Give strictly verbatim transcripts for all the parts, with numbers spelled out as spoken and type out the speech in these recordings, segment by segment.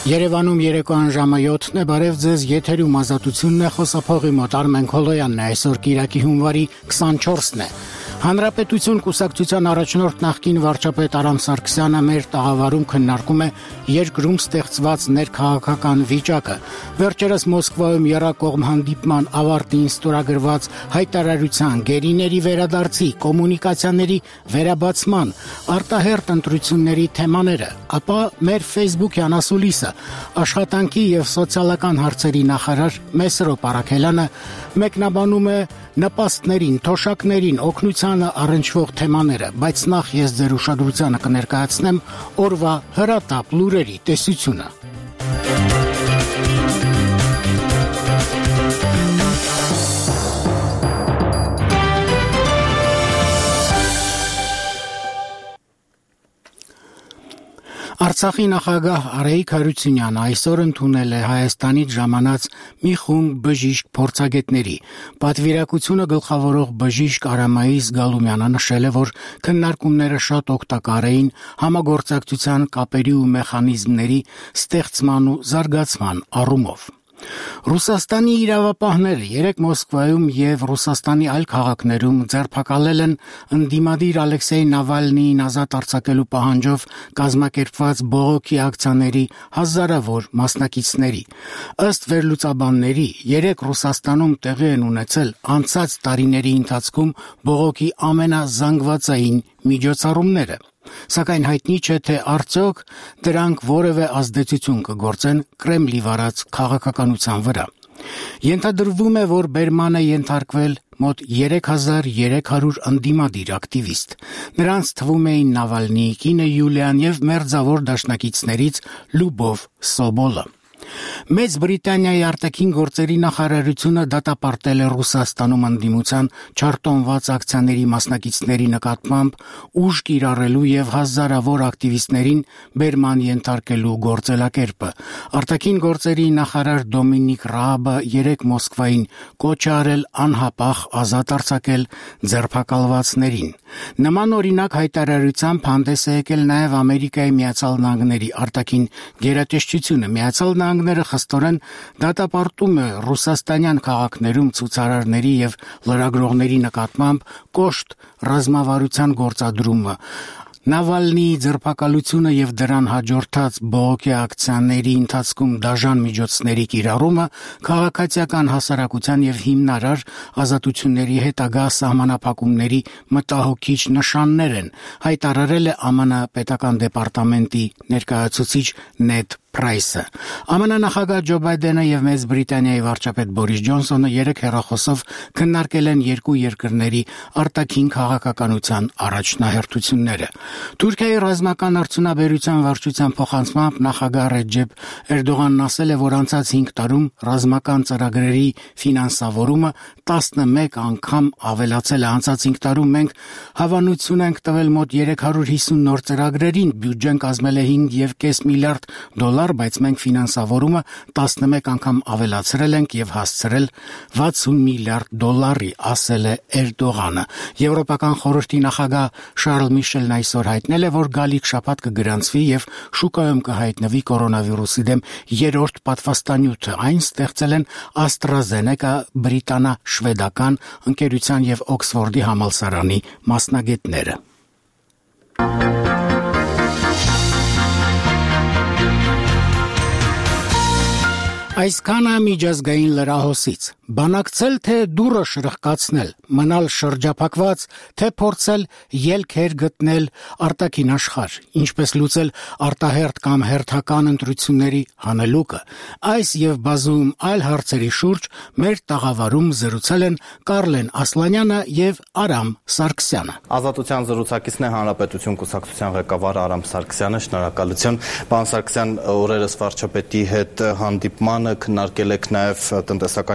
Երևանում երեկոյան ժամը յոթն է, բարև ձեզ, եթերում ազատությունն է, խոսափողի մոտ Արմեն Քոլոյանն է, այսօր կիրակի հունվարի քսանչորսն է։ Հանրապետություն կուսակցության առաջնորդ նախկին վարչապետ Արամ Սարգսյանը մեր տաղավարում քննարկում է երկրում ստեղծված ներքաղաքական վիճակը։ Վերջերս Մոսկվայում եռակողմ հանդիպման ավարտին ստորագրված հայտարարության, գերիների վերադարձի, կոմունիկացիաների վերաբացման, արտահերթ ընտրությունների թեմաները, ապա մեր Facebook-յան ասուլիսը, աշխատանքի եւ սոցիալական հարցերի նախարար Մեսրոպ Արաքելյանը մեկնաբանում է նպաստներին, թոշակներին, օգնությանը առնչվող թեմաները, բայց նախ ես ձեր ուշադրությանը կներկայացնեմ օրվա հրատապ լուրերի տեսությունը։ Արցախի նախագահ Արայիկ Հարությունյանը այսօր ընդունել է Հայաստանից ժամանած մի խումբ բժիշկ փորձագետների։ Պատվիրակությունը գլխավորող բժիշկ Արամայիս Գալումյանը նշել է, որ քննարկումները շատ օգտակար էին համագործակցության կապերի ու մեխանիզմների ստեղծման ու զարգացման առումով։ Ռուսաստանի իրավապահները երեկ Մոսկվայում եւ Ռուսաստանի այլ քաղաքներում ձերբակալել են ընդդիմադիր Ալեքսեյ Նավալնիին ազատ արձակելու պահանջով կազմակերպված բողոքի ակցիաների հազարավոր մասնակիցների։ Ըստ վերլուծաբանների, երեկ Ռուսաստանում տեղի են ունեցել անցած տարիների ընթացքում բողոքի ամենազանգվածային միջոցառումները։ Սակայն հայտնի չէ, թե արդյոք դրանք որևէ ազդեցություն կգործեն Կրեմլի վարած քաղաքականության վրա։ Ենթադրվում է, որ բերման է ենթարկվել մոտ երեք հազար երեք հարյուր ընդդիմադիր ակտիվիստ։ Նրանց թվում էին Նավալնիի կինը Յուլիան եւ մերձավոր դաշնակիցներից Լյուբով Սոբոլը։ Մեծ Բրիտանիայի արտաքին գործերի նախարարությունը դատապարտել է Ռուսաստանում ընդդիմության չարտոնված ակցիաների մասնակիցների նկատմամբ ուժ կիրառելու եւ հազարավոր ակտիվիստներին բերման ենթարկելու գործելակերպը։ Արտաքին գործերի նախարար Դոմինիկ Ռաբը երեկ Մոսկվային կոչ է արել անհապաղ ազատ արձակել ձերբակալվածներին։ Նման օրինակ հայտարարությամբ հանդես է եկել նաեւ Ամերիկայի Միացյալ Նահանգների արտաքին գերատեսչությունը։ Միացյալ Նահանգները խստորեն դատապարտում է ռուսաստանյան քաղաքներում ցուցարարների եւ լրագրողների նկատմամբ կոշտ ռազմավարության գործադրումը։ Նավալնիի ձերբակալությունը եւ դրան հաջորդած բողոքի ակցիաների ընթացքում դաժան միջոցների կիրառումը քաղաքացիական հասարակության եւ հիմնարար ազատությունների հետագա սահմանափակումների մտահոգիչ նշաններ են, հայտարարել է ԱՄՆ պետական դեպարտամենտի ներկայացուցիչ Նեդ Պրայսը։ ԱՄՆ նախագահ Ջո Բայդենը եւ Մեծ Բրիտանիայի վարչապետ Բորիս Ջոնսոնը երեկ հեռախոսով քննարկել են երկու երկրների արտաքին քաղաքականության առաջնահերթությունները։ Թուրքիայի ռազմական արդյունաբերության վարչության փոխանցմամբ նախագահ Ռեջեփ Էրդողանն ասել է, որ անցած հինգ տարում ռազմական ծրագրերի ֆինանսավորումը տասնմեկ անգամ ավելացել է։ Անցած հինգ տարում մենք հավանություն ենք տվել մոտ երեք հարյուր հիսուն նոր ծրագրերին, բյուջեն կազմել է հինգ եւ կես միլիարդ դոլար, բայց մենք ֆինանսավորումը տասնմեկ անգամ ավելացրել ենք եւ հասցրել վաթսուն միլիարդ դոլարի, ասել է Էրդողանը։ Եվրոպական խորհրդի նախագահ Շարլ Միշելն այսօր հայտնել է, որ գալիք շաբաթ կգրանցվի եւ շուկայում կհայտնվի կորոնավիրուսի դեմ երրորդ պատվաստանյութը։ Այն ստեղծել են AstraZeneca բրիտանա-շվեդական ընկերության եւ Օքսֆորդի համալսարանի մասնագետները։ Այսքանը միջազգային լրահոսից։ Բանակցել, թե դուռը շրխկացնել, մնալ շրջափակված, թե փորձել ելքեր գտնել արտաքին աշխարհ, ինչպես լուծել արտահերթ կամ հերթական ընտրությունների հանելուկը։ Այս եւ բազում այլ հարցերի շուրջ մեր տաղավարում զրուցել են Կարլեն Ասլանյանը եւ Արամ Սարգսյանը։ Ազատության զրուցակիցն է Հանրապետություն կուսակցության ղեկավար Արամ Սարգսյանը, շնորհակալություն։ Պարոն Սարգսյան, օրերս վարչապետի հետ հանդիպմանը քննարկել եք նաեւ տնտեսական եւ տրանսպորտային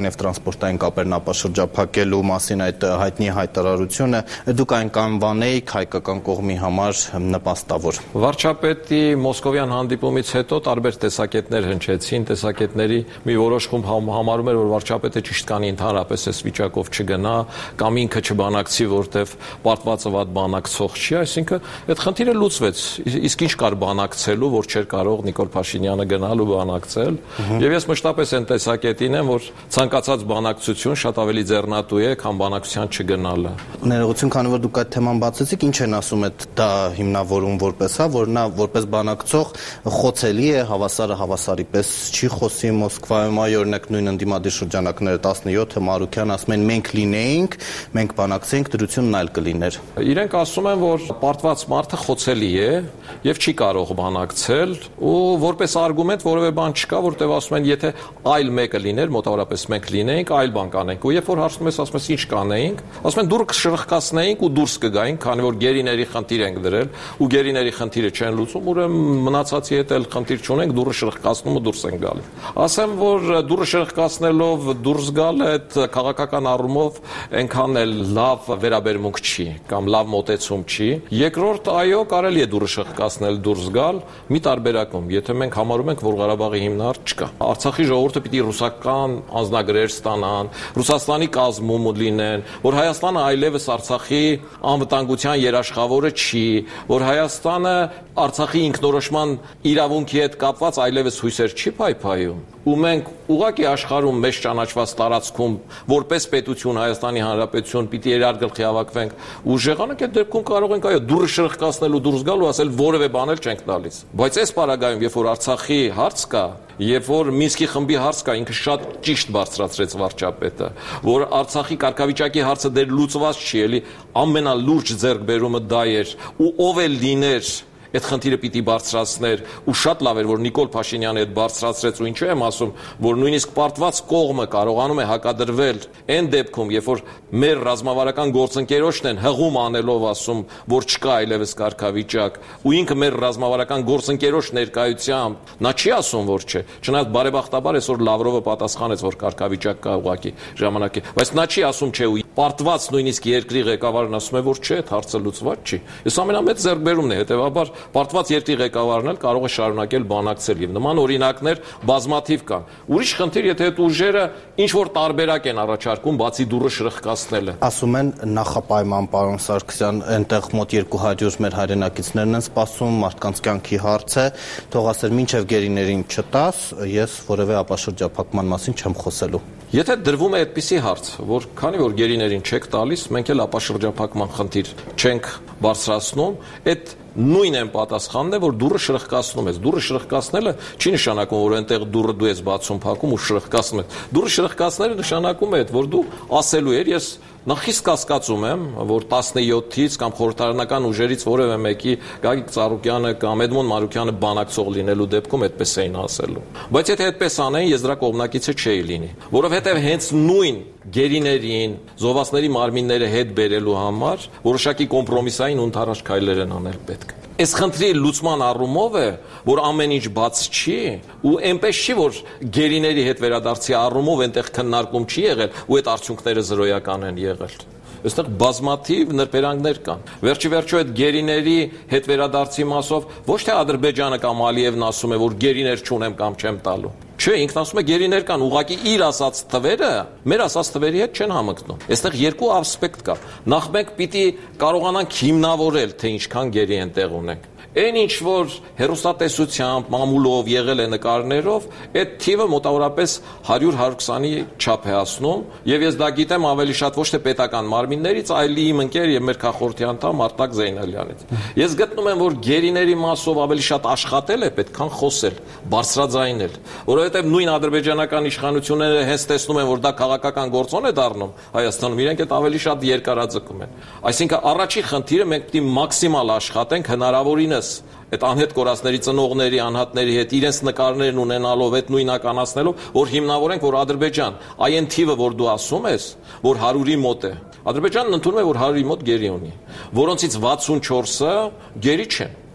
սպորտային կապերն ապաշրջափակելու մասին այդ հայտնի հայտարարությունը դուք այն կանվանեիք հայկական կողմի համար նպաստավոր։ Վարչապետի մոսկովյան հանդիպումից հետո տարբեր տեսակետներ հնչեցին, տեսակետների մի որոշ խումբ համարում էր, որ վարչապետը ճիշտ կանի ընդհանրապես այս վիճակով չգնա, կամ ինքը չբանակցի, որտեվ պարտվածը վատ բանակցող չի, այսինքն այդ խնդիրը լուծվեց։ Իսկ ինչ կար բանակցելու, որ չէր կարող Նիկոլ Փաշինյանը գնալ ու բանակցել։ Եվ ես մշտապես այն տեսակետին եմ, որ ցանկացած բանակցություն շատ ավելի ձեռնատու է, քան բանակցության չգնալը։ Ներողություն, քանի որ դուք այդ թեման բացեցիք, ինչ են ասում այդ դա հիմնավորում որպես հա, որ նա որպես բանակցող խոցելի է, հավասարը հավասարի պես չի խոսի Մոսկվայում, այ օրինակ նույն ընդդիմադիր շրջանակները տասնյոթը Մարուքյան ասում են մենք լինեինք, մենք բանակցենք, դրությունն այլ կլիներ։ Իրենք ասում են, որ պարտված մարդը խոցելի է եւ չի կարող բանակցել, ու որպես արգումենտ որևէ բան չկա, որտեղ ասում են, եթե այլ մեկը լիներ, մոտավորապես մենք լինեինք, այլ բան կանենք։ Ու երբ որ հարցնում ես, ասում ես ինչ կանեինք, ասում են դուր կշրխկացնեինք ու դուրս կգայինք, քանի որ գերիների խնդիր ենք դրել, ու գերիների խնդիրը չեն լուծում, ուրեմն մնացածի հետ էլ խնդիր չունենք, դուրը շրխկացնում ու դուրս են գալիս։ Ասեմ, որ դուրը շրխկացնելով դուրս գալը այդ քաղաքական առումով այնքան էլ լավ վերաբերմունք չի կամ լավ մոտեցում չի։ Երկրորդ, այո, կարելի է դուրը շրխկացնել դուրս գալ մի տարբերակում, եթե մենք համարում ենք, որ Ղարաբաղի հիմնարկ չկա։ Արցախի ժողովուրդը պիտի ռուսական անձնագրեր ստանան, Ռուսաստանի կազմում լինեն, որ Հայաստանը այլևս Արցախի անվտանգության երաշխավորը չի, որ Հայաստանը Արցախի ինքնորոշման իրավունքի հետ կապված այլևս հույսեր չի փայփայում, ու մենք ուղղակի աշխարհում մեծ ճանաչված տարածքում որպես պետություն Հայաստանի Հանրապետություն պիտի երար գլխի հավաքվենք ու ժեղանանք, այդ դեպքում կարող ենք այո դուրը շրխկացնել ու դուրս գալ ու ասել որևէ բան էլ չենք տալիս։ Բայց այս պարագայում, երբ որ Արցախի հարց կա, երբ որ Մինսկի խմբի հարց կա, ինքը շատ ճիշտ բարձրացրեց վարչապետը, որ Արցախի կարգավիճակի հարցը դեռ լուծված չի, էլի ամենալուրջ ձեռքբերումը դա էր, ու ով էլ լիներ այդ խնդիրը պիտի բարձրացներ, ու շատ լավ էր, որ Նիկոլ Փաշինյանը այդ բարձրացրեց, ու ինչու եմ ասում, որ նույնիսկ պարտված կողմը կարողանում է հակադրվել այն դեպքում, երբ որ մեր ռազմավարական գործընկերոջն են հղում անելով ասում, որ չկա այլևս կարգավիճակ, ու ինքը մեր ռազմավարական գործընկերոջ ներկայությամբ նա չի ասում, որ չէ, չնայած բարեբախտաբար այսօր Լավրովը պատասխանեց, որ կարգավիճակ կա ուղղակի ժամանակի, բայց նա չի ասում չէ, ու պարտված նույնիսկ երկրի ղեկավարն ասում է, որ չէ, այդ հարցը լուծված չի։ Այս ամենամեծ ձեռքբերումն է, հետեւաբար պարտված երկրի ղեկավարն էլ կարող է շարունակել բանակցել, եւ նման օրինակներ բազմաթիվ կան։ Ուրիշ խնդիր, եթե այդ ուժերը ինչ որ տարբերակ են առաջարկում, բացի դուրը շրխկացնելը։ Ասում են նախապայման, պարոն Սարգսյան, այնտեղ մոտ երկու հարյուր մեր հայրենակիցներն են սպասում, մարդկանց կյանքի հարց է, թող ասել մինչև գերիներին չտաս, ես որևէ ապաշրջափակման մասին չեմ խոսելու։ Եթե դրվում է այդպիսի հարց, որ քանի որ գերիներին չեք տալիս, մենք էլ ապաշրջափակման խնդիր չենք բարձրացնում, այդ նույն են պատասխանն է, որ դուրը շրխկացնում ես։ Դուրը շրխկացնելը չի նշանակում, որ այնտեղ դուրը դու ես բացում, փակում ու շրխկացնում ես։ Դուրը շրխկացնելը նշանակում է, որ դու ասելու ես, ես նախ իսկ կասկածում եմ, որ տասնյոթից կամ խորհրդարանական ուժերից որևէ մեկի Գագիկ Ծառուկյանը կամ Էդմոն Մարուկյանը բանակցող լինելու դեպքում այդպես էին ասելու։ Բայց եթե այդպես անեին, ես դրա կողմնակիցը չէի լինի, որովհետև հենց նույն գերիներին, զոհվածների մարմինները հետ բերելու համար որոշակի կոմպրոմիսային ու ընդառաջ քայլեր են անել պետք։ Այս խնդրի լուծման առումով է, որ ամեն ինչ բաց չի, ու այնպես չի, որ գերիների հետ վերադարձի առումով այնտեղ քննարկում չի եղել, ու այդ արդյունքները զրոյական են եղել։ Այստեղ բազմաթիվ նրբերանգներ կան։ Վերջի վերջո այդ գերիների հետ վերադարձի մասով ոչ թե Ադրբեջանը կամ Ալիևն ասում է, որ գերիներ չունեմ կամ չեմ տալու։ Չէ, ինքն ասում է գերիներ կան, ուղղակի իր ասած թվերը մեր ասած թվերի հետ չեն համընկնում։ Այստեղ երկու ասպեկտ կա։ Նախ մենք պիտի կարողանանք հիմնավորել, թե ինչքան գերի են տեղ ունենք։ Այն ինչ որ հերոստատեսությամբ, մամուլով եղել է նկարներով, այդ թիվը մոտավորապես հարյուր հարյուր քսանի չափ է հասնում, եւ ես դա գիտեմ ավելի շատ ոչ թե պետական մարմիններից, այլ իմ ընկեր եւ մեր քաղաքորդի անդամ Արտակ Զեյնալյանից։ Ես գտնում եմ, որ գերիների մասով ավելի շատ աշխատել է պետք, քան խոսել, բարձրաձայնել, որովհետեւ նույն ադրբեջանական իշխանությունները հենց տեսնում են, որ դա քաղաքական գործոն է դառնում Հայաստանում, իրենք այդ ավելի շատ երկարաձգում են։ Այսինքն առաջի խնդիրը մենք պետք է մաքսիմալ աշխատենք հնարավորինս այդ անհետ կորածների ծնողների, անհատների հետ իրենց նկարներն ունենալով, այդ նույնականացնելով, որ հիմնավորենք, որ Ադրբեջան, այն թիվը, որ դու ասում ես, որ հարյուրի մոտ է, Ադրբեջանն ընդունում է, որ հարյուրի մոտ գերի ունի, որոնցից վաթսունչորսը գերի չեն։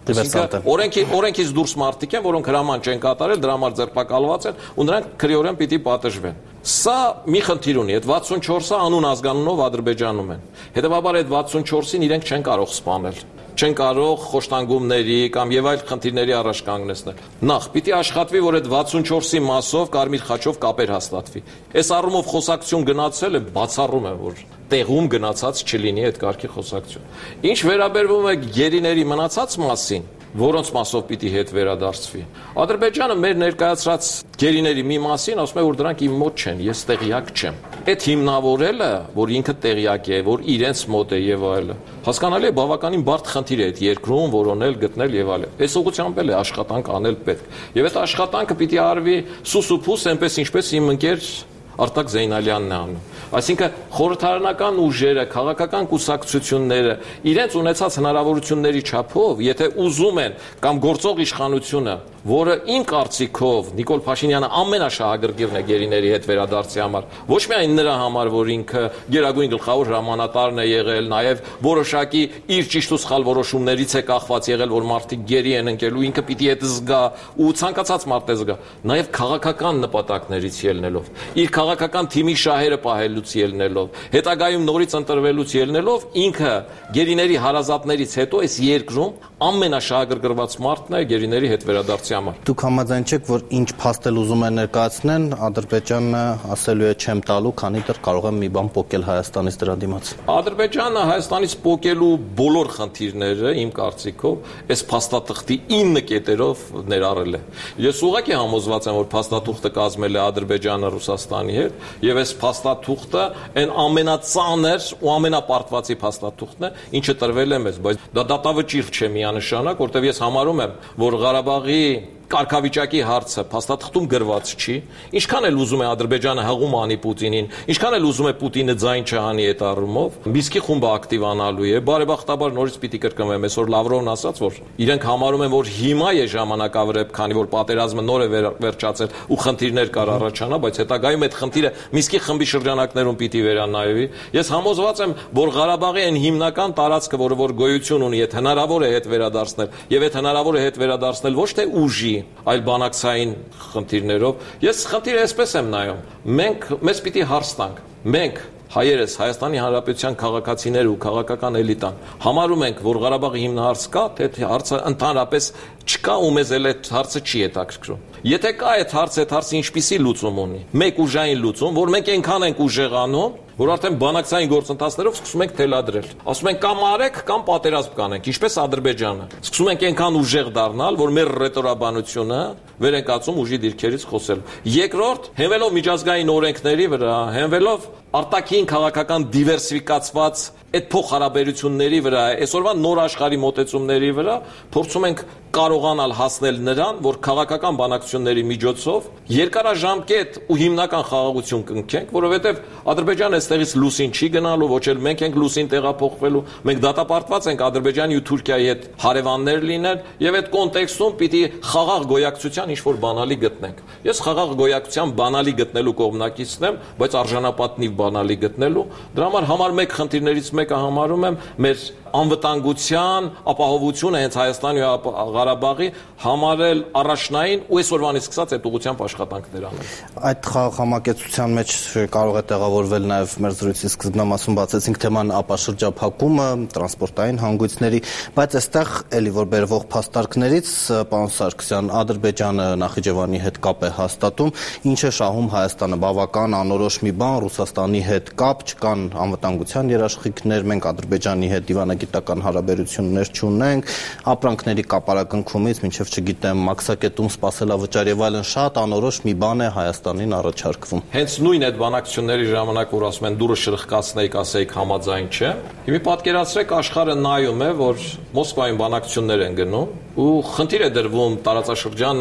Օրենքի օրենքից դուրս մարդիկ են, որոնք հրաման չեն կատարել, դրա համար ձերբակալված են ու նրանք քրեորեն պիտի պատժվեն։ Սա մի խնդիր ունի, այդ վաթսունչորսը անուն ազգանունով Ադրբեջանում են։ Հետևաբար այդ վաթսունչորսին իրենք չեն կարող սպանել, չեն կարող խոշտանգումների կամ եւ այլ խնդիրների առաջ կանգնեցնել։ Նախ պիտի աշխատվի, որ այդ վաթսունչորսի մասով Կարմիր խաչով կապեր հաստատվի։ Այս առումով խոսակցություն գնացել է, բացառում է, որ տեղում գնացած չլինի այդ կարգի խոսակցություն։ Ինչ վերաբերվում է գերիների մնացած մասին, որոնց մասով պիտի հետ վերադարձվի։ Ադրբեջանը մեր ներկայացրած գերիների մի մասին ասում է, որ դրանք իմ մոտ չեն, ես տեղյակ չեմ։ Այդ հիմնավորելը, որ ինքը տեղյակ է, որ իրենց մոտ է եւ այլը, հասկանալի է, բավականին բարդ խնդիր է այդ երկրում որոնել, գտնել եւ այլն։ Այս ուղղությամբ էլ է աշխատանք անել պետք։ Եվ այդ աշխատանքը պիտի արվի սուսուփուս, այնպես ինչպես իմ ընկեր Արտակ Զեյնալյանն է անում։ Այսինքն խորհրդարանական ուժերը, քաղաքական կուսակցությունները իրենց ունեցած հնարավորությունների չափով, եթե ուզում են կամ գործող իշխանությունը, որը իմ կարծիքով Նիկոլ Փաշինյանը ամենաշահագրգիռն է գերիների հետ վերադարձի համար, ոչ միայն նրա համար, որ ինքը գերագույն գլխավոր հրամանատարն է եղել, նաև որոշակի իր ճիշտ ու սխալ որոշումներից է կախված եղել, որ մարդիկ գերի են ընկելու, ինքը պիտի այդ զգա ու ցանկացած մարդ է զգա, նաև քաղաքական նպատակներից ելնելով, իր քաղաքական թիմի շահերը պահելուց ելնելով, հետագայում նորից ընտրվելուց ելնելով, ինքը գերիների հարազատներից հետո այս երկրում ամենաշահագրգռված մարդն է գերիների հետ վերադարձի համար։ Դուք համաձայն չեք, որ ինչ փաստել ուզում են ներկայացնեն, Ադրբեջանը ասելու է չեմ տալու, քանի դեռ կարող է մի բան փոկել Հայաստանից դրա դիմաց։ Ադրբեջանը Հայաստանից փոկելու բոլոր խնդիրները, իմ կարծիքով, այս փաստաթղթի ինը կետերով ներառել է։ Ես ուղղակի համոզված եմ, որ փաստաթուղթը կազմել է Ադրբեջանը Ռուսաստանի հետ, եւ այս փաստաթուղթը այն ամենածանր ու ամենապարտվածի փաստաթուղթն է, ինչը տրվել է մեզ, բայց դա դատավճիռ չէ միանշանակ, որտեղ ես համարում եմ, որ Ղարաբաղի կարգավիճակի հարցը փաստաթղթում գրված չի, ինչքան էլ ուզում է Ադրբեջանը հղում անի Պուտինին, ինչքան էլ ուզում է Պուտինը ձայն չհանի այդ առումով, Միսկի խումբը ակտիվանալու է, բարեբախտաբար նորից պիտի կրկնվեմ, այսօր Լավրովն ասաց, որ իրենք համարում են, որ հիմա է ժամանակավրեպ, քանի որ պատերազմը նոր է վերջացել ու խնդիրներ կար առաջանա, բայց հետագայում այդ խնդիրը Միսկի խմբի շրջանակներում պիտի վերանայվի։ Ես համոզված եմ, որ Ղարաբաղի այն հիմնական տարածքը, որը որ գոյություն ունի, այդ հնարավոր է հետ վերադարձնել, եւ այդ հնարավոր է հետ վերադարձնել ոչ թե ուժի, այլ բանակցային խնդիրներով։ Ես խնդիրը այսպես եմ նայում։ Մենք մեզ պիտի հարց տանք։ Մենք հայերս, Հայաստանի Հանրապետության քաղաքացիները ու քաղաքական էլիտան համարում ենք, որ Ղարաբաղի հիմնահարց կա, թե հարցը ընդհանրապես չկա ու մեզ էլ այդ հարցը չի հետաքրքրում։ Եթե կա այդ հարցը, այդ հարցը ինչպիսի լուծում ունի։ Մեկ ուժային լուծում, որ մենք այնքան ենք ուժեղանում, որ արդեն բանակցային գործընթացներով սկսում ենք թելադրել։ Ասում ենք կամ արեք, կամ պատերազմ կանենք, ինչպես Ադրբեջանը։ Սկսում ենք այնքան ուժեղ դառնալ, որ մեր ռետորաբանությունը վեր ենք ածում ուժի դիրքերից խոսել։ Երկրորդ, հենվելով միջազգային օրենքների վրա, հենվելով արտաքին քաղաքական դիվերսիֆիկացված այդ փոխհարաբերությունների վրա, այսօրվա նոր աշխարհի մոտեցումների վրա փորձում ենք կարողանալ հասնել նրան, որ քաղաքական բանակցությունների միջոցով երկարաժամկետ ու հիմնական խաղաղություն կնքենք, որովհետև Ադրբեջանը այստեղից լուսին չի գնալու, ոչ էլ մենք ենք լուսին տեղափոխվելու, մենք դատապարտված ենք Ադրբեջանի ու Թուրքիայի հետ հարևաններ լինել, եւ այդ կոնտեքստում պիտի խաղաղ գոյակցության ինչ-որ բանալի գտնենք։ Ես խաղաղ գոյակցության բանալի գտնելու կողմնակիցն եմ, բայց արժանապատնիվ բանալի գտնելու, դրա համար համար մեկ խնդիրներից մեկը համարում եմ մեր անվտանգության ապահովությունը հենց Հայաստանի ու Ղարաբաղի համարել առաջնային ու այսօրվանից սկսած այդ ուղղությամբ աշխատանքներ անել։ Այդ խաղաղ համակեցության մեջ կարող է տեղավորվել նաև մեր զրույցի սկզբնամասում բացեցինք թեման ապաշրջափակումը, տրանսպորտային հանգույցների, բայց այստեղ էլի որ բերվող փաստարկներից, պարոն Սարգսյան, Ադրբեջանը Նախիջևանի հետ կապ է հաստատում, ինչ է շահում Հայաստանը, բավական անորոշ մի բան, Ռուսաստանի հետ կապ, չկան անվտանգության երաշխիքներ, մենք Ադրբեջանի հետ դիվանագիտական հարաբերություններ չունենք, ապրանքների կապարակնքումից մինչև չգիտեմ մաքսակետում սպասելավճար եւ այլն շատ անորոշ մի բան է Հայաստանին առաջարկվում։ Հենց նույն այդ բանակցությունների ժամանակ, որ ասում են դուրը շրխկացնեիք, ասեիք համաձայն չէ։ Հիմա պատկերացրեք աշխարհը նայում է, որ Մոսկվայում բանակցություններ են գնում ու խնդիր է դրվում տարածաշրջանը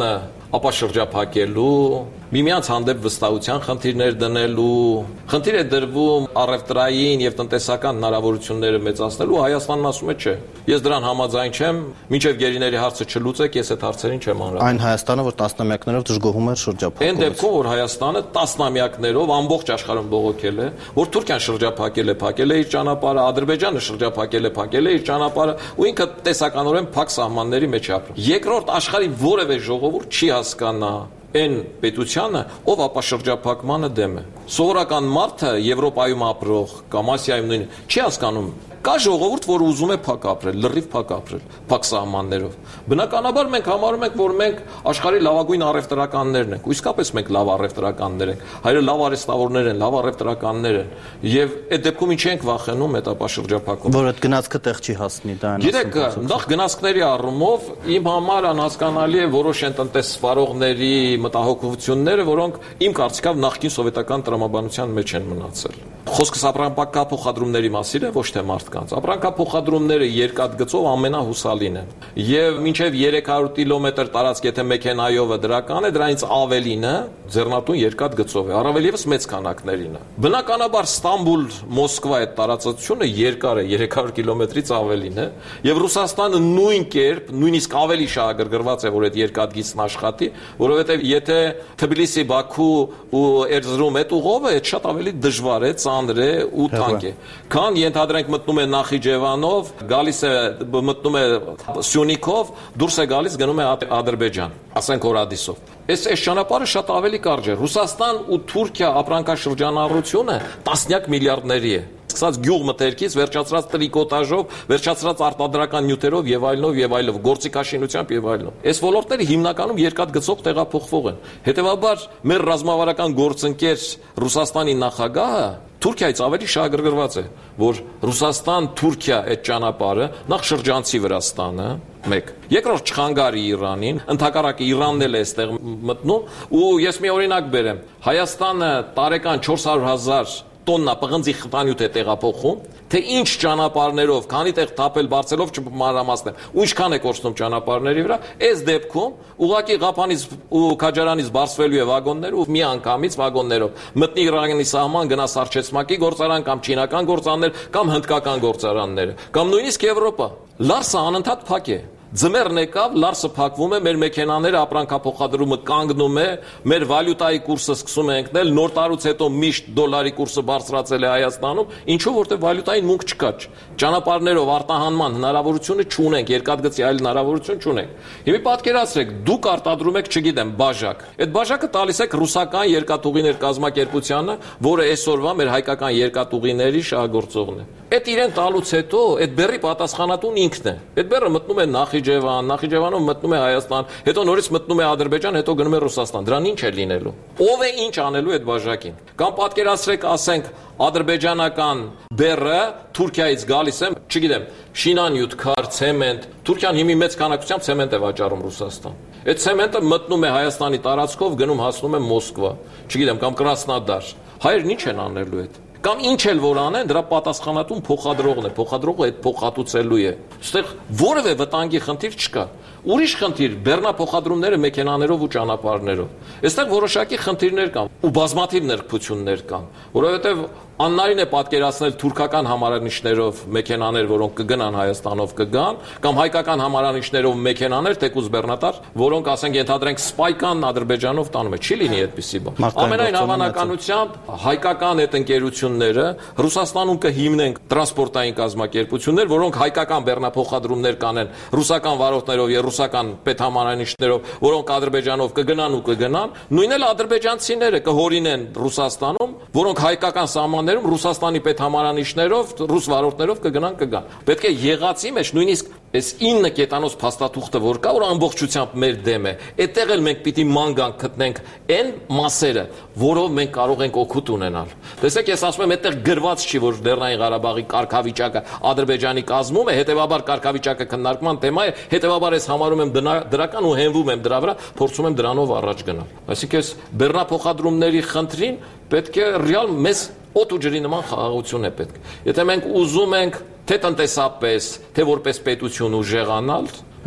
ապա շրջափակելու, միմյանց հանդեպ վստահության խնդիրներ դնելու, խնդիր է դրվում առևտրային եւ տնտեսական հնարավորությունները մեծացնելու, Հայաստանն ասում է չէ։ Ես դրան համաձայն չեմ, մինչեւ գերիների հարցը չլուծեք, ես այդ հարցերին չեմ անհրաժեշտ։ Այն Հայաստանը, որ տասնամյակներով դժգոհում էր շրջափակումը։ Այն դեպքում, որ Հայաստանը տասնամյակներով ամբողջ աշխարհում բողոքել է, որ Թուրքիան շրջափակել է, փակել է իր ճանապարհը, Ադրբեջանը շրջափակել է, փակել է իր ճանապարհը, ու ինքը տեսականորեն փակ սահմանների մեջ ապրում։ Երկրորդ աշխարհի որևէ ժողովուրդ չի հասկանա այն պետությանը, ով ապա շրջափակմանը դեմ է։ Սովորական մարդը Եվրոպայում ապրող կամ Ասիայում նույն չի հասկանում։ Կա ժողովուրդ, որ ուզում է փակ ապրել, լրիվ փակ ապրել, փակ սահմաններով։ Բնականաբար մենք համարում ենք, որ մենք աշխարհի լավագույն առևտրականներն ենք, ու իսկապես մենք լավ առևտրականներ ենք։ Հայերը լավ արհեստավորներ են, լավ առևտրականներ են, եւ այդ դեպքում ինչ ենք վախենում այդ ապա շրջափակում։ Որ այդ գնացքը տեղ չի հասնի, դա այն։ Գիտեք, նախ գնացքների առումով իմ համար անհասկանալի է որոշ են տնտեսվարողների մտահոգությունները, որոնք իմ կարծիքով նախկին սովետական տրամաբանության մեջ են մնացել։ Խոսքս ապրանքափոխադրումների մասին է, ոչ թե մարդկանց։ Ապրանքափոխադրումները երկաթգծով ամենահուսալին են։ Եվ մինչև երեք հարյուր կիլոմետր տարածք եթե մեքենայով դրական է, դրանից ավելինը ձեռնատուն երկաթգծով է, առավել եւս մեծ քանակներինը։ Բնականաբար Ստամբուլ, Մոսկվա այդ տարածությունը երկար է, երեք հարյուր կիլոմետրից ավելին է, եւ Ռուսաստանը նույն կերպ, նույնիսկ ավելի շահագրգռված է, որ այդ երկաթգիծն աշխատի, որովհետեւ եթե Թբիլիսի, Բաքու ու Էրզրում այդ ուղով է, այդ շատ ավելի դժվար է, ծանր է ու թանկ է։ Քան ենթադրենք մտնում է Նախիջևանով, գալիս է մտնում է Սյունիքով, դուրս է գալիս գնում է Ադրբեջան, ասենք Օրադիսով։ Այս այս ճանապարհը շատ ավելի կարճ է։ Ռուսաստան ու Թուրքիա ապրանքաշրջանառությունը տասնյակ միլիարդների է։ Սկսած գյուղմթերքից, վերջացրած տրիկոտաժով, վերջացրած արտադրական նյութերով եւ այլնով եւ այլով, գործիքաշինությամբ եւ այլնով։ Այս ոլորտները հիմնականում երկաթգծով տեղափոխվող են։ Հետևաբար մեր ռազմավարական գործընկեր Ռուսաստանի նախագահը Թուրքիայից ավելի շահագրգռված է, որ Ռուսաստան-Թուրքիա այդ ճանապարհը նախ շրջանցի Վրաստանը, մեկ։ Երկրորդ չխանգարի Իրանին, ընդհակառակը Իրանն էլ է այստեղ մտնում, ու ես մի օրինակ բերեմ։ Հայաստանը տարեկան չորս հարյուր հազար տոննա պղնձի խտանյութ է տեղափոխում, թե ինչ ճանապարհներով, քանի տեղ թափել բարձելով չմանրամասնեմ, ու ինչքան է կորցնում ճանապարհների վրա, այս դեպքում ուղղակի Ղափանից ու Քաջարյանից բարձվելու է վագոններ ու մի անգամից վագոններով մտնի Իրանի սահման, գնա Սարչեցմակի գործարան կամ չինական գործարաններ կամ հնդկական գործարանները, կամ նույնիսկ Եվրոպա։ Լարսը անընդհատ փակ է։ Ձմեռն եկավ, Լարսը փակվում է, մեր մեքենաները ապրանքափոխադրումը կանգնում է, մեր վալյուտայի կուրսը սկսում է ընկնել, նոր տարուց հետո միշտ դոլարի կուրսը բարձրացել է Հայաստանում, ինչու որտեղ վալյուտային մունք չկա։ Ճանապարհներով արտահանման հնարավորությունը չունենք, երկաթգծի այլ հնարավորություն չունենք։ Հիմա պատկերացրեք, դուք արտադրում եք, չգիտեմ, բաժակ։ Այդ բաժակը տալիս եք ռուսական երկաթուղիներ կազմակերպությանը, որը այսօրվա մեր հայկական երկաթուղիների շահագործողն է։ Այդ իրեն տալուց հետո այդ բեռի պատասխանատուն ինքն է։ Այդ բեռը մտնում է Նախիջևան, Նախիջևանով մտնում է Հայաստան, հետո նորից մտնում է Ադրբեջան, հետո գնում է Ռուսաստան։ Դրան ինչ է լինելու։ Ով է ինչ անելու այդ բաժակին։ Կամ պատկերացրեք, ասենք, ադրբեջանական բեռը Թուրքիայից գալիս է, չգիտեմ, շինանյութ, քար, ցեմենտ։ Թուրքիան հիմի մեծ քանակությամբ ցեմենտ է վաճառում Ռուսաստան։ Այդ ցեմենտը մտնում է Հայաստանի տարածքով, գնում հասնում է Մոսկվա, չգիտեմ, կամ Կրասնոդար։ Հայերն ինչ են անելու այդ։ Կամ ինչ էլ որ անեն, դրա պատասխանատուն փոխադրողն է, փոխադրողը այդ փոխհատուցելու է։ Այստեղ որևէ վտանգի խնդիր չկա։ Ուրիշ խնդիր բեռնափոխադրումները մեքենաներով ու ճանապարհներով։ Այստեղ որոշակի խնդիրներ կան ու բազմաթիվ նրբություններ կան, որովհետև աննարին է պատկերացնել թուրքական համարանիշներով մեքենաներ, որոնք կգնան Հայաստանով կգան, կամ հայկական համարանիշներով մեքենաներ, թեկուզ բեռնատար, որոնք ասենք ենթադրենք սպայկան Ադրբեջանով տանում է, չի լինի այդպիսի բան։ Ամենայն հավանականությամբ հայկական այդ ընկերությունները Ռուսաստանում կհիմնեն տրանսպորտային կազմակերպություններ, որոնք հայկական բեռնափոխադրումներ կանեն ռուսական վարորդներով եւ ռուսական պետհամարանիշներով, որոնք Ադրբեջանով կգնան ու կգնան, նույնն էլ ադրբեջանցիները կհորինեն Ռուսաստանում, որոնք հայկական սահմաններում Ռուսաստանի պետհամարանիշներով, ռուս վարորդներով կգնան կգան։ Պետք է եղածի մեջ նույնիսկ այս ինը կետանոց փաստաթուղթը որ կա, որ ամբողջությամբ մեր դեմ է, այդտեղ էլ մենք պիտի ման գտնենք այն մասերը, որով մենք կարող ենք օգուտ ունենալ։ Տեսեք, ես ասում եմ, այդտեղ գրված չի, որ Լեռնային Ղարաբաղի կարգավիճակը Ադրբեջանի կազմում է, հետեւաբար կարգավիճակը քննարկման թեմա է, հետեւաբար ես համարում եմ դրական ու հենվում եմ դրա վրա, փորձում եմ դրանով առաջ գնալ։ Այսինքն այս բեռնափոխադրումների խնդրին պետք է ռեալ մեզ օդ ու ջրի նման խաղաղություն է պետք։ Եթե մենք ուզում ենք թե տնտեսապես, թե որպես պետություն ուժեղանալ,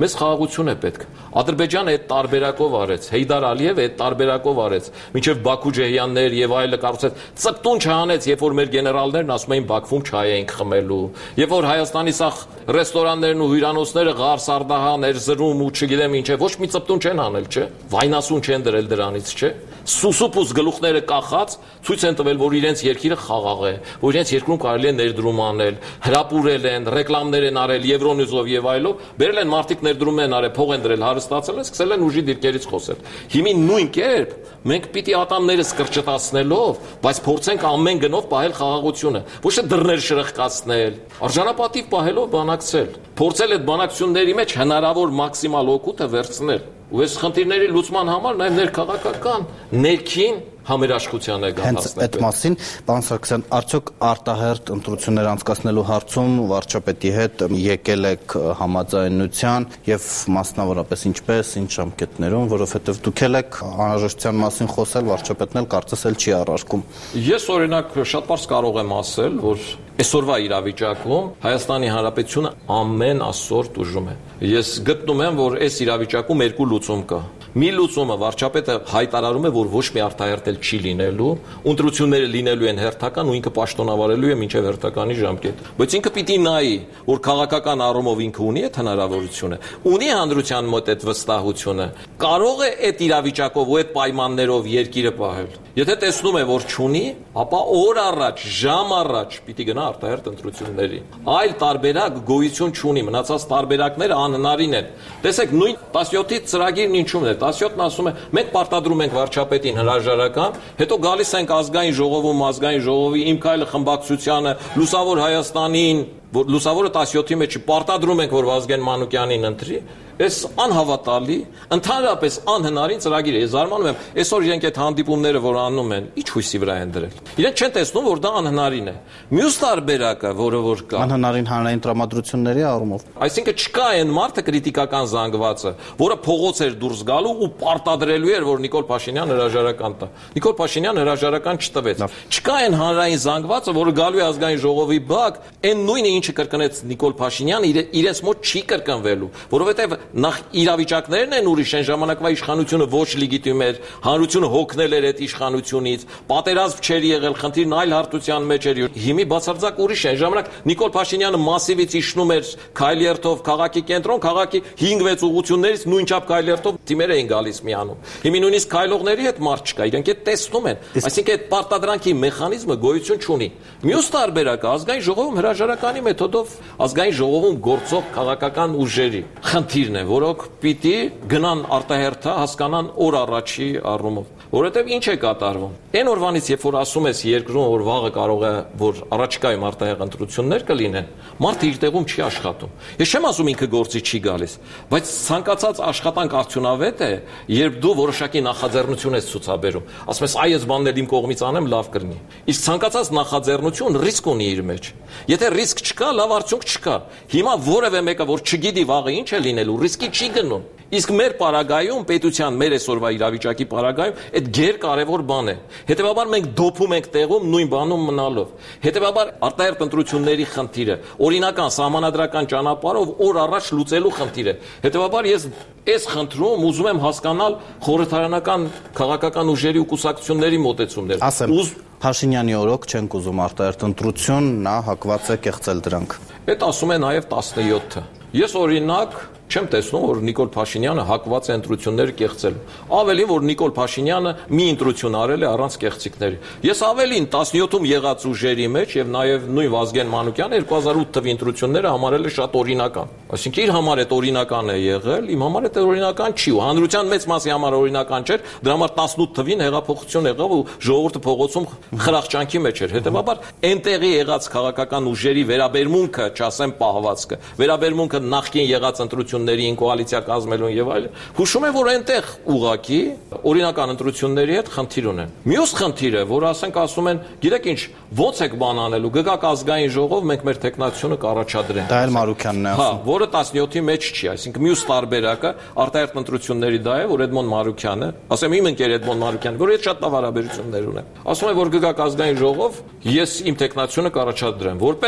մեզ խաղաղություն է պետք։ Ադրբեջանը այդ տարբերակով արեց, Հեյդար Ալիևը այդ տարբերակով արեց, մինչև Բաքու ջեհյաններ եւ այլը կառուցեց, ծպտուն չանեց, երբ որ մեր գեներալներն ասում էին Բաքվում չայ ենք խմելու, երբ որ Հայաստանի սա ռեստորաններն ու հյուրանոցները ղար սարդահաներ զրում ու չգիտեմ ինչ է, ոչ մի ծպտուն չեն անել, չէ՞։ Վայնասուն չեն դրել դրանից, չէ՞։ Սուսուպուս գլուխները կախած ցույց են տվել, որ իրենց երկիրը խաղաղ է, որ իրենց երկրում կարելի է ներդրում անել, հրապուրել են, ռեկլամներ են արել Եվրոնյուզով եւ այլով, բերել են մարդիկ ներդրում են արել, փող են դրել, հարստացել են, սկսել են ուժի դիրքերից խոսել։ Հիմի նույն կերպ մենք պիտի ատամներս կրճտացնելով, բայց փորձենք ամեն գնով պահել խաղաղությունը, ոչ թե դռներ շրխկացնել, արժանապատիվ պահելով բանակցել, փորձել այդ բանակցությունների մեջ հնարավոր մաքսիմալ օգուտը վերցնել։ Ու այս խնդիրների լուծման համար նաև ներքաղաքական ներքին համերաշխության է գտածնել։ Հենց այդ մասին, պարոն Սարգսյան, արդյոք արտահերթ ընտրություններ անցկացնելու հարցում վարչապետի հետ եկել եք համաձայնության եւ մասնավորապես ինչպես, ինչ ժամկետներում, որովհետեւ դուք եք անհրաժեշտության մասին խոսել, վարչապետն էլ կարծես էլ չի առարկում։ Ես օրինակ շատ բարձ կարող եմ ասել, որ այսօրվա իրավիճակում Հայաստանի Հանրապետությունը ամեն ասոր տուժում է։ Ես գտնում եմ, որ այս իրավիճակում երկու լուծում կա։ Մի լուծումը վարչապետը հայտարարում է, որ ոչ մի արտահերթել չի լինելու, ընտրությունները լինելու են հերթական ու ինքը պաշտոնավարելու է մինչև հերթականի ժամկետ։ Բայց ինքը պիտի նայի, որ քաղաքական առումով ինքը ունի այդ հնարավորությունը, ունի հանրության մոտ այդ վստահությունը, կարող է այդ իրավիճակով ու այդ պայմաններով երկիրը պահել։ Եթե տեսնում է, որ չունի, ապա օր առաջ, ժամ առաջ պիտի գնա արտահերթ ընտրությունների։ Այլ տարբերակ գոյություն չունի, մնացած տարբերակները անհնարին են։ Տեսեք, նույն տասնյոթի ծրագիրն ինչու՞մն է։ տասնյոթն ասում է, մենք պարտադրում ենք վարչապետին հրաժարական, հետո գալիս ենք ազգային ժողովում, ազգային ժողովի Իմ քայլը խմբակցությանը, Լուսավոր Հայաստանին, որ Լուսավորը տասնյոթի մեջ պարտադրում ենք, որ Վազգեն Մանուկյանին ընտրի։ Այս անհավատալի, ընդհանրապես անհնարին ծրագիր է։ Ես զարմանում եմ, այսօր իրենք այդ հանդիպումները, որ անում են, ի՞նչ հույսի վրա են դրել։ Իրենք չեն տեսնում, որ դա անհնարին է։ Մյուս տարբերակը, որը որ կա, անհնարին հանրային տրամադրությունների առումով։ Այսինքն չկա այն մարդը քրիտիկական զանգվածը, որը փողոց էր դուրս գալու ու պարտադրելու էր, որ Նիկոլ Փաշինյանը հրաժարական տա։ Նիկոլ Փաշինյանը հրաժարական չտվեց։ Չկա այն հանրային զանգվածը, որը գալու է ազգային ժողովի բակ, այն նույնը ինչը կրկնեց Նիկոլ Փաշինյանը, իրենց մոտ չի կրկնվելու, որովհետև նախ իրավիճակներն են ուրիշ են, ժամանակվա իշխանությունը ոչ լեգիտիմ էր, հանրությունը հոգնել էր այդ իշխանությունից, պատերազմ չէր եղել, խնդիրն այլ հարթության մեջ էր։ Հիմի բացարձակ ուրիշ է, ժամանակ Նիկոլ Փաշինյանը մասիվից իշխնում էր քայլերթով քաղաքի կենտրոն, քաղաքի հինգ-վեց ուղղություններից նույնչափ քայլերթով թիմեր էին գալիս միանում։ Հիմի նույնիսկ քայլողների հետ մարդ չկա, իրենք այդ տեսնում են, այսինքն այդ պարտադրանքի մեխանիզմը գոյություն չունի։ Մյուս տարբերակը ազգային ժողովում հրաժարականի մեթոդով ազգային ժողովում գործող քաղաքական ուժերի խնդիրն է, որոնք պիտի գնան արտահերթա, հասկանան օր առաջի առումով, որովհետև ինչ է կատարվում։ Այն օրվանից, երբ որ ասում ես երկրում, որ վաղը կարող է, որ առաջիկայում արտահերթ ընտրություններ կլինեն, մարդը իր տեղում չի աշխատում։ Ես չեմ ասում ինքը գործի չի գալիս, բայց ցանկացած աշխատանք արդյունավետ է, երբ դու որոշակի նախաձեռնություն ես ցուցաբերում։ Ասում ես, այ այս բանն էլ իմ կողմից անեմ, լավ կլինի։ Իսկ ցանկացած նախաձեռնություն ռիսկ ունի իր մեջ։ Եթե ռիսկ չկա, լավ արդյունք չկա։ Հիմա որևէ մեկը, որ չգիտի վաղը ինչ է լինելու, ռիսկի չի գնում։ Իսկ մեր պարագայում, պետության մեր այսօրվա իրավիճակի պարագայում, այդ գերկարևոր բան է։ Հետևաբար մենք դոփում ենք տեղում նույն բանում մնալով։ Հետևաբար արտահերթ ընտրությունների խնդիրը, օրինական սահմանադրական ճանապարհով օր առաջ լուծելու խնդիրը։ Հետևաբար ես այս խնդրում ուզում եմ հասկանալ խորհրդարանական քաղաքական ուժերի ու կուսակցությունների մոտեցումներ։ Ասեմ, Փաշինյանի օրոք չենք ուզում արտահերթ ընտրություն, նա հակված է կեղծել դրանք։ Այդ ասում է նաև տասնյոթը։ Ես օրինակ չեմ տեսնում, որ Նիկոլ Փաշինյանը հակված է ընտրությունները կեղծել։ Ավելի որ Նիկոլ Փաշինյանը մի ընտրություն արել է առանց կեղծիքների։ Ես ավելին տասնյոթում եղած ուժերի մեջ եւ նաեւ նույն Վազգեն Մանուկյանը երկու հազար ութ թվականի ընտրությունները համարել է շատ օրինական։ Այսինքն իր համար այդ օրինական է եղել, իմ համար այդ օրինական չի ու հանրության մեծ մասի համար օրինական չէր, դրա համար տասնութ թվին հեղափոխություն եղավ ու ժողովուրդը փողոցում խրախճանքի մեջ էր։ Հետեւաբար այնտեղի եղած քաղաքական ուժերի վերաբերմունքը, չասեմ պահվածքը, վերաբերմունքը նախկին եղած ընտրություններին կոալիցիա կազմելուն եւ այլն, հուշում է, որ այնտեղ ուղակի օրինական ընտրությունների հետ խնդիր ունեն։ Մյուս խնդիրը, որ ասենք ասում են, գիտեք ինչ, ո՞նց եք բան անելու, գգակ ազգային ժողով մենք մեր տեխնացիությունը կառաջադրենք։ Դա էլ Մարուկյանն է ասում։ Հա, որը տասնյոթի մեջ չի, այսինքն մյուս տարբերակը արտահերթ ընտրությունների դա է, որ Էդմոն Մարուկյանը, ասեմ իմ ընկեր Էդմոն Մարուկյանը, որ հետ շատ լավ հարաբերություններ ունեն, ասում է, որ գգակ ազգային ժողով ես իմ տեխնացիությունը կառաջադրեմ, որպես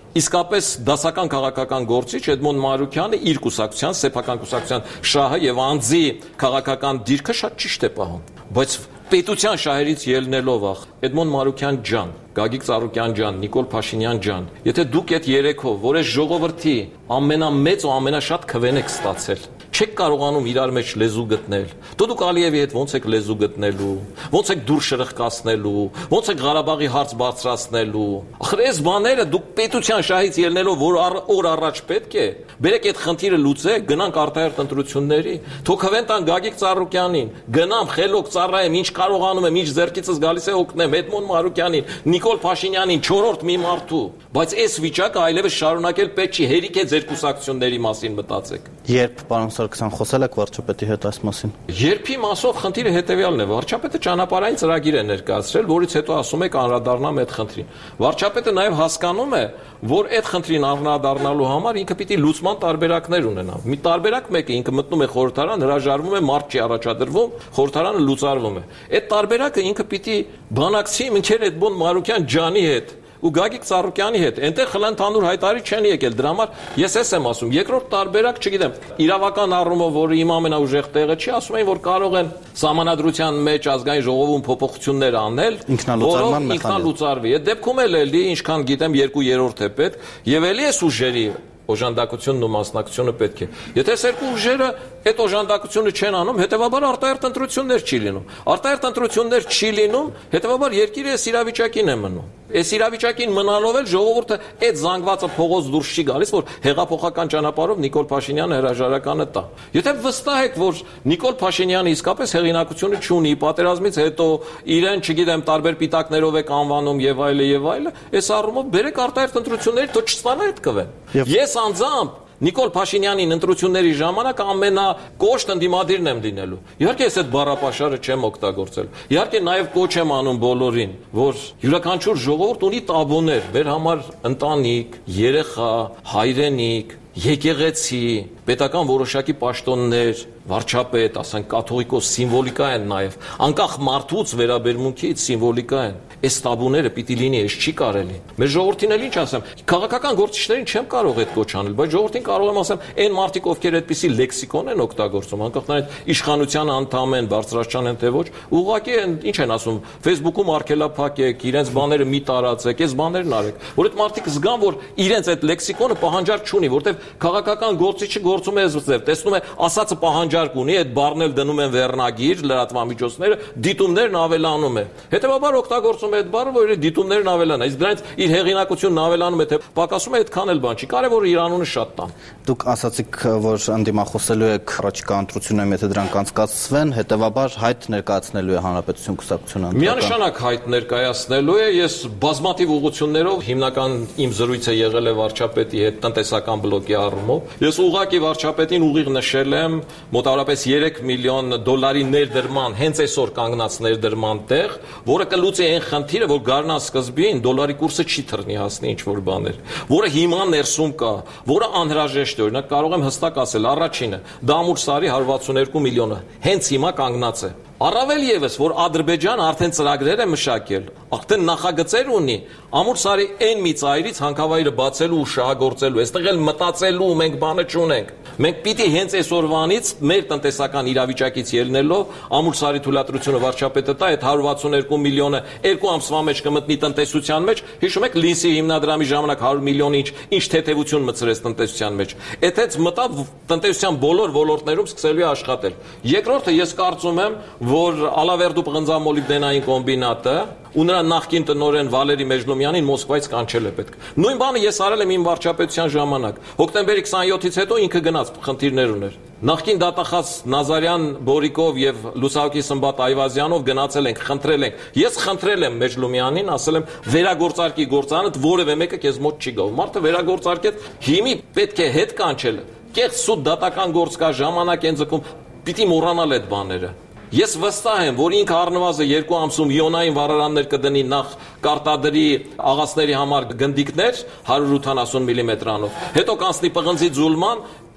իսկապես դասական քաղաքական գործիչ Էդմոն Մանուկյանը իր կուսակցության, սեփական կուսակցության շահը եւ անձի քաղաքական դիրքը շատ ճիշտ է պահում, բայց պետության շահերից ելնելով ախ Էդմոն Մանուկյան ջան, Գագիկ Ծառուկյան ջան, Նիկոլ Փաշինյան ջան, եթե դուք այդ երեքով, որ այս ժողովրդի ամենամեծ ու ամենաշատ քվեն եք ստացել, չեք կարողանում իրար մեջ լեզու գտնել։ Դու դուք Ալիևի հետ ոնց եք լեզու գտնելու, ոնց եք դուր շրխկացնելու, ոնց եք Ղարաբաղի հարց բարձրացնելու։ Ախր այս բաները դուք պետության շահից ելնելով որ օր առաջ պետք է, բերեք այդ խնդիրը լուծեք, գնանք արտահերթ ընտրությունների, թող քվեն տան Գագիկ Ծառուկյանին, գնամ խելոք ծառայեմ, ինչ կարողանում եմ, ինչ ձեռքիցս գալիս է օգնեմ Էդմոն Մանուկյանին, Նիկոլ Փաշինյանին, չորրորդ մի մարդու, բայց այս վիճակը այլևս շարունակել պետք չի, հերիք է ձեր կուսակցությունների մասին մտածեք։ Երբ պարոն Սարգսյան խոսել եք վարչապետի հետ այս մասին։ Երբի մասով խնդիրը հետևյալն է, վարչապետը ճանապարհային ծրագիր է ներկայացրել, որից հետո ասում եք անդրադառնամ այդ խնդրին։ Վարչապետը նաև հասկանում է, որ այդ խնդրին անդրադառնալու համար ինքը պիտի լուծման տարբերակներ ունենա։ Մի տարբերակ մեկը ինքը մտնում է խորհրդարան, հրաժարվում է, մարդ չի առաջադրվում, խորհրդարանը լուծարվում է։ Այդ տարբերակը ինքը պիտի բանակցի մինչև Էդմոն Մանուկյան ջանի հետ ու Գագիկ Ծառուկյանի հետ, այնտեղ խլանթանուր հայտարարի չեն եկել, դրա համար ես էս եմ ասում, երկրորդ տարբերակ, չգիտեմ, իրավական առումով, որը իմ ամենաուժեղ տեղը չի, ասում են, որ կարող են Սահմանադրության մեջ ազգային ժողովում փոփոխություններ անել, ինքնալուծարման մեխանիզմ, ինքնալուծարվի։ Այդ դեպքում էլ էլի, ինչքան գիտեմ, երկու երրորդ է պետք, եւ էլի էս ուժերի օժանդակությունն ու մասնակցությունը պետք է։ Եթե այս երկու ուժերը այդ օժանդակությունը չեն անում, հետեւաբար արտահերթ ընտրություններ չի լինում։ Արտահերթ ընտրություններ չի լինում, հետեւաբար երկիրը այս իրավիճակին է մնում։ Այս իրավիճակին մնալով էլ ժողովուրդը այդ զանգվածը փողոց դուրս չի գալիս, որ հեղափոխական ճանապարհով Նիկոլ Փաշինյանը հրաժարականը տա։ Եթե վստահ եք, որ Նիկոլ Փաշինյանը իսկապես հեղինակությունը չունի, պատերազմից հետո իրեն, չգիտեմ, տարբեր պիտակներով եք անվանում եւ այլը եւ այլը, այս առումով բերեք արտահերթ ընտրությունների, թող չստանա այդ կվեն։ Ես անձամբ Նիկոլ Փաշինյանին ընտրությունների ժամանակ ամենակոշտ ընդդիմադիրն եմ լինելու։ Իհարկե ես այդ բառապաշարը չեմ օգտագործել։ Իհարկե նաև կոչ եմ անում բոլորին, որ յուրաքանչյուր ժողովուրդ ունի տաբուներ, մեր համար ընտանիք, երեխա, հայրենիք, եկեղեցի, պետական որոշակի պաշտոններ, վարչապետ, ասենք կաթողիկոս սիմվոլիկա են նաև, անկախ մարդուց վերաբերմունքից սիմվոլիկա են։ Այս տաբուները պիտի լինի, այս չի կարելի։ Մեր ժողովրդին էլ ինչ ասեմ, քաղաքական գործիչներին չեմ կարող այդ կոչ անել, բայց ժողովրդին կարող եմ ասեմ, այն մարդիկ, ովքեր այդպիսի լեքսիկոն են օգտագործում, անկախ նրանից իշխանության անդամ են, բարձրաստիճան են թե ոչ, ուղղակի են, ինչ են ասում, Facebook-ում արգելափակեք, իրենց բաները մի տարածեք, այս բաներն արեք, որ այդ մարդիկ զգան, որ իրենց այդ լեքսիկոնը պահանջարկ չունի, որտեղ քաղաքական գործիչը գործում է ձև, տեսնում է, ասածը պահանջարկ ունի, այդ բառն էլ դնում են վերնագիր, լրատվամիջոցները, դիտումներն ավելանում է։ Հետևաբար օգտագործում է այդ բառը, որ իր դիտումներն ավելանա, իսկ դրանից իր հեղինակությունն ավելանում է, թե պակասում է, այդքան էլ բան չի, կարևորը իր անունը շատ տան։ Դուք ասացիք, որ ընդդիմախոսելու եք առաջիկա ընտրություններում, եթե դրանք անցկացվեն, հետևաբար հայտ ներկայացնելու է Հանրապետություն կուսակցությունը։ Միանշանակ հայտ ներկայացնելու է, ես բազմաթիվ ուղղություններով հիմնական իմ զրույցը եղել է վարչապետի հետ տնտեսական բլոկի առումով։ Ես ուղղակի վարչապետին ուղիղ նշել եմ մոտավորապես երեք միլիոն դոլարի ներդրման, հենց այսօր կանգնած ներդրման տեղ, որը կլուծի այն խնդիրը, որ գարնան սկզբին դոլարի կուրսը չի թռնի հասնի ինչ-որ բաներ, որը հիմա ներսում կա, որը անհրաժեշտ է, օրինակ կարող եմ հստակ ասել, առաջինը Դամուր Սարի հարյուր վաթսունհինգ միլիոնը հենց հիմա կանգնած է։ Առավել եւս, որ Ադրբեջանը արդեն ծրագրեր է մշակել, արդեն նախագծեր ունի Ամուր Սարի այն մի ծայրից հանքավայրը բացելու ու շահագործելու, այստեղ էլ մտածելու մենք բանը չունենք։ Մենք պիտի հենց այսօրվանից մեր տնտեսական իրավիճակից ելնելով Ամուր Սարի թույլատրությունը վարչապետը տա այդ հարյուր վաթսունհինգ միլիոնը երկու ամսվա մեջ կմտնի տնտեսության մեջ, հիշում եք Լինսի հիմնադրամի ժամանակ հարյուր միլիոնը ինչ ինչ թեթևություն մցրեց տնտեսության մեջ։ Այդից մտավ տնտեսության բոլոր ոլորտներում սկսելու է աշխատել։ Երկրորդը ես կարծում եմ, որ Ալավերդու պղնձամոլիբդենային կոմբինատը ու նրա նախկին տնօրեն Վալերի Մեժլոմյանին Մոսկվայից կանչել է պետք։ Նույն բանը ես արել եմ իմ վարչապետության ժամանակ։ Հոկտեմբերի քսաներկուից հետո ինքը գնաց խնդիրներ ուներ։ Նախկին դատախազ Նազարյան Բորիկով եւ Լուսահոգի Սմբատ Այվազյանով գնացել ենք, խնդրել ենք։ Ես խնդրել եմ Մեժլոմյանին, ասել եմ վերագործարկի գործանդ, որևէ մեկը քեզ մոտ չի գա։ Մարդը վերագործարկեց, հիմի պետք է հետ կանչել։ Կեղծ սուտ դատական գործ կա, ժամանակ են ձգում, պիտի մոռանալ այդ բաները։ Ես վստահ եմ, որ ինքը առնվազն երկու ամսում իոնային վառարաններ կդնի նախ կարտադրի աղացների համար գնդիկներ հարյուր ութանասուն միլիմետրանով, հետո կանցնի պղնձի ձուլման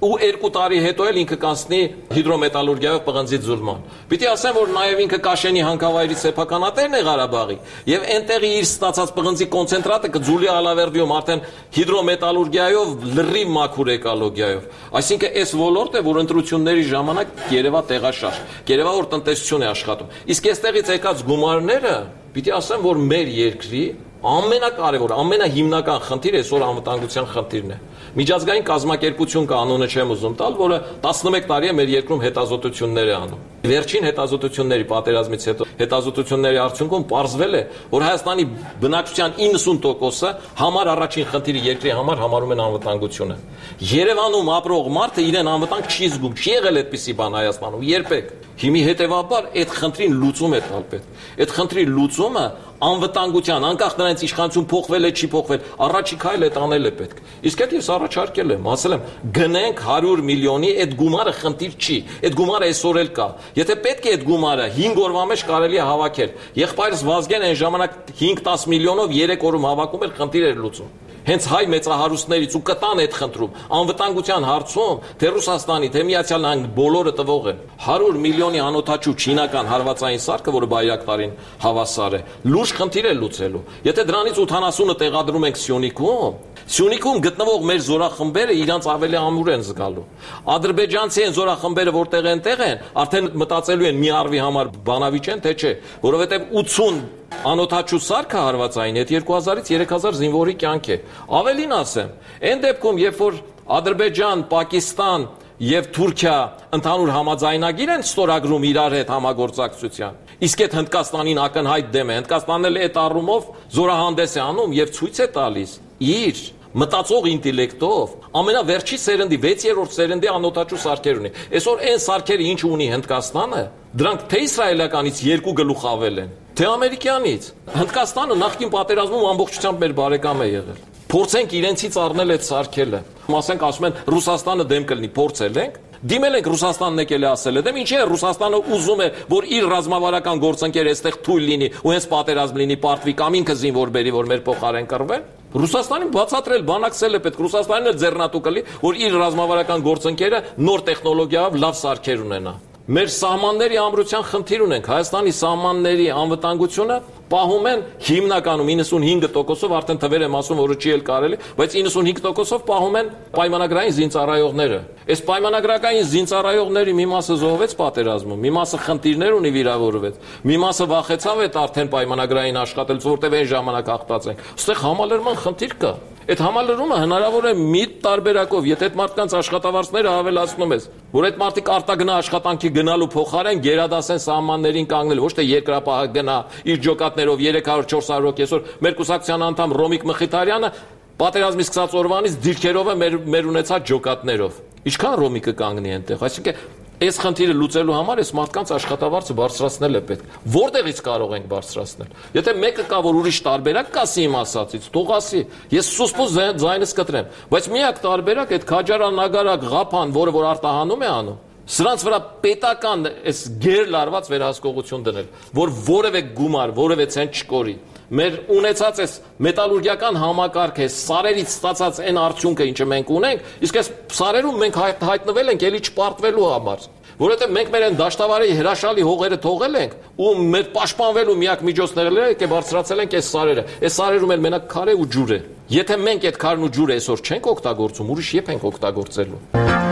ու երկու տարի հետո էլ ինքը կանցնի հիդրոմետալուրգիայով պղնձի ձուլման։ Պիտի ասեմ, որ նաև ինքը Կաշենի հանքավայրի սեփականատերն է Ղարաբաղի, եւ այնտեղի իր ստացած պղնձի կոնցենտրատը կձուլի Ալավերդիում արդեն հիդրոմետալուրգիայով լրիվ մաքուր էկոլոգիայով։ Այսինքն այս ոլորտը, որ ընտրությունների ժամանակ Երևա տեղաշարժ, Երևա որ տնտեսություն է աշխատում։ Իսկ այստեղից եկած գումարները, պիտի ասեմ, որ մեր երկրի ամենակարևոր, ամենահիմնական խնդիրը այսօր անվտանգության խնդիրն է։ Միջազգային կազմակերպություն կա, անունը չեմ ուզում տալ, որը տասնմեկ տարի է մեր երկրում հետազոտություններ է անում։ Վերջին հետազոտությունների պատերազմից հետո հետազոտությունների արդյունքում պարզվել է, որ Հայաստանի բնակչության իննսուն տոկոսը համար առաջին խնդիրը երկրի համար համարում են անվտանգությունը։ Երևանում ապրող մարդը իրեն անվտանգ չի զգում, չի եղել այդպիսի բան Հայաստանում երբեք։ Հիմի հետևաբար այդ խնդրին լուծում է տալ պետք։ Այդ խնդրի լուծումը անվտանգության, անկախ նրանից իշխանություն փոխվել է, չի փոխվել, առաջի քայլը այդ անել է պետք։ Իսկ այդ ես առաջարկել եմ, ասել եմ, գնենք հարյուր միլիոնի, այդ գումարը խնդիր չի, այդ գումարը այսօր էլ կա։ Եթե պետք է այդ գումարը հինգ օրվա մեջ կարելի է հավաքել։ Եղբայրս Վազգեն այն ժամանակ հինգ-տասը միլիոնով երեք օրում հավաքում էր, խնդիր էր լուծում։ Հենց հայ մեծահարուստներից ու կտան այդ խնդրում անվտանգության հարցում թե Ռուսաստանի, թե Միացյալ Նահանգ բոլորը տվող են։ հարյուր միլիոնի անօթաչու չինական հարվածային սարքը, որը Բայրակտարին հավասար է, լուրջ խնդիր է լուծելու։ Եթե դրանից ութանասունը տեղադրում ենք Սյունիքում, Սյունիքում գտնվող մեր զորախմբերը իրանց ավելի ամուր են զգալու։ Ադրբեջանցի են զորախմբերը, որտեղ այնտեղ են, արդեն մտածելու են մի առվի համար բանավիճեն, թե չէ, որովհետև ութուն անօթաչու սարքը հարվածային այդ երկու հազարից երեք հազար զինվորի կյանք է։ Ավելին ասեմ, այն դեպքում, երբ որ Ադրբեջան, Պակիստան եւ Թուրքիա ընդհանուր համաձայնագիր են ստորագրում իրար հետ համագործակցության, իսկ այդ Հնդկաստանին ակնհայտ դեմ է, Հնդկաստանն էլ այդ առումով զորահանդես է անում եւ ցույց է տալիս իր մտածող ինտելեկտով ամենավերջի սերնդի վեցերորդ սերնդի անօթաչու սարքեր ունի։ Այսօր այն սարքերը ինչ ունի Հնդկաստանը, դրանք թե իսրայելականից երկու գլուխ ավել են, թե ամերիկյանից։ Հնդկաստանը նախկին պատերազմում ամբողջությամբ մեր բարեկամ է եղել։ Փորձենք իրենցից առնել այդ սարքելը։ Ասենք ասում են Ռուսաստանը դեմ կլինի, փորձել ենք։ Դիմել ենք Ռուսաստանն եկել է ասել է, դեմ ինչի է Ռուսաստանը ուզում է, որ իր ռազմավարական գործընկերը այստեղ թույլ լինի ու հենց պատերազմ լինի, պարտվի կամ ինքը զինվոր բերի, որ մեր փոխարեն կռվեն։ Ռուսաստանին բացատրել, բանակցել է պետք, Ռուսաստանն էլ ձեռնատու կլի, որ իր ռազմավարական գործընկերը նոր տեխնոլոգիայով լավ սարքեր ունենա։ Մեր սահմանների ամրության խնդիր ունենք, Հայաստանի սահմանների անվտանգությունը պահում են հիմնականում իննսունհինգ տոկոսով, արդեն թվեր եմ ասում, որը չի էլ կարելի, բայց իննսունհինգ տոկոսով պահում են պայմանագրային զինծառայողները։ Այս պայմանագրային զինծառայողների մի մասը զոհվեց պատերազմում, մի մասը խնդիրներ ունի, վիրավորվեց, մի մասը վախեցավ այդ արդեն պայմանագրային աշխատելուց, որտեղ այն ժամանակ հաղթած են։ Այստեղ համալրման խնդիր կա։ Այդ համալրումը հնարավոր է մի տարբերակով, եթե այդ մարդկանց աշխատավարձները ավելացնում ես, որ այդ մարդիկ արտագնա աշխատանքի գնալու փոխարեն գերադասեն սահմաններին կանգնել, ոչ թե երկրապահ գնա իր ջոկատներով երեք հարյուր չորս հարյուր հոգի։ Այսօր մեր կուսակցության անդամ Ռոմիկ Մխիթարյանը պատերազմի սկսած օրվանից դիրքերով է մեր մեր ունեցած ջոկատներով։ Ինչքան Ռոմիկը կանգնի այնտեղ, այսինքն այս խնդիրը լուծելու համար այս մարդկանց աշխատավարձը բարձրացնել է պետք։ Որտեղից կարող ենք բարձրացնել։ Եթե մեկը կա, որ ուրիշ տարբերակ կասի իմ ասածից, թող ասի։ Ես սուսպուս ձայնս կտրեմ, բայց միակ տարբերակ այդ քաջարան նագարակ ղափան, որը որ արտահանում է անում, սրանց վրա պետական այս գեր լարված վերահսկողություն դնել, որ որևէ գումար, որևէ ցենտ չկորի։ Մեր ունեցած այս մետալուրգիական համակարգը, սարերից ստացած այն արդյունքը, ինչը մենք ունենք, իսկ այս սարերում մենք հայտնվել ենք էլի չպարտվելու համար, որովհետև մենք մեր այն դաշտավարի հրաշալի հողերը թողել ենք ու մեր պաշտպանվելու միակ միջոցները եկե բարձրացել ենք այս սարերը։ Այս սարերում էլ մենակ քար է ու ջուր է։ Եթե մենք այդ քարն ու ջուրը այսօր չենք օգտագործում, ուրիշ երբ ենք օգտագործելու։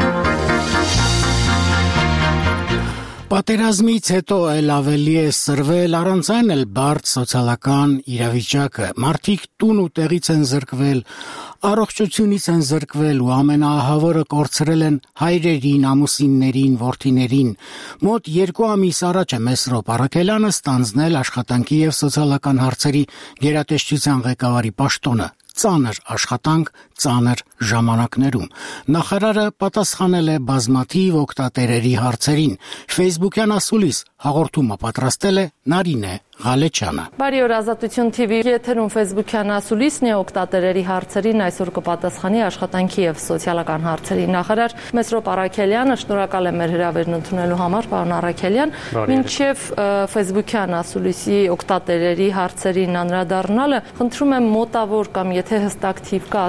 Պատերազմից հետո էլ ավելի է սրվել, առանց այն էլ բարդ սոցիալական իրավիճակը։ Մարդիկ տուն ու տեղից են զրկվել, առողջությունից են զրկվել ու ամենաահավորը կորցրել են հայրերին, ամուսիններին, որդիներին։ Մոտ երկու ամիս առաջ է Մեսրոպ Առաքելյանը ստանձնել աշխատանքի և սոցիալական հարցերի գերատեսչության ղեկավարի պաշտոնը։ Ծանր աշխատանք, ծանր ժամանակներում։ Նախարարը պատասխանել է բազմաթիվ օգտատերերի հարցերին։ Facebook-յան ասուլիս հաղորդումը պատրաստել է Նարինե Ղալեչյանը։ Բարի օր, Ազատություն T V եթերում Facebook-յան ասուլիսն է, օգտատերերի հարցերին այսօր կպատասխանի աշխատանքի և սոցիալական հարցերի նախարար Մեսրոպ Առաքելյանը։ Շնորհակալ եմ մեր հրավերն ընդունելու համար, պարոն Առաքելյան։ Մինչև Facebook-յան ասուլիսի օգտատերերի հարցերին անդրադառնալը, խնդրում եմ մոտավոր կամ եթե հստակ թիվ կա, ասեք, թե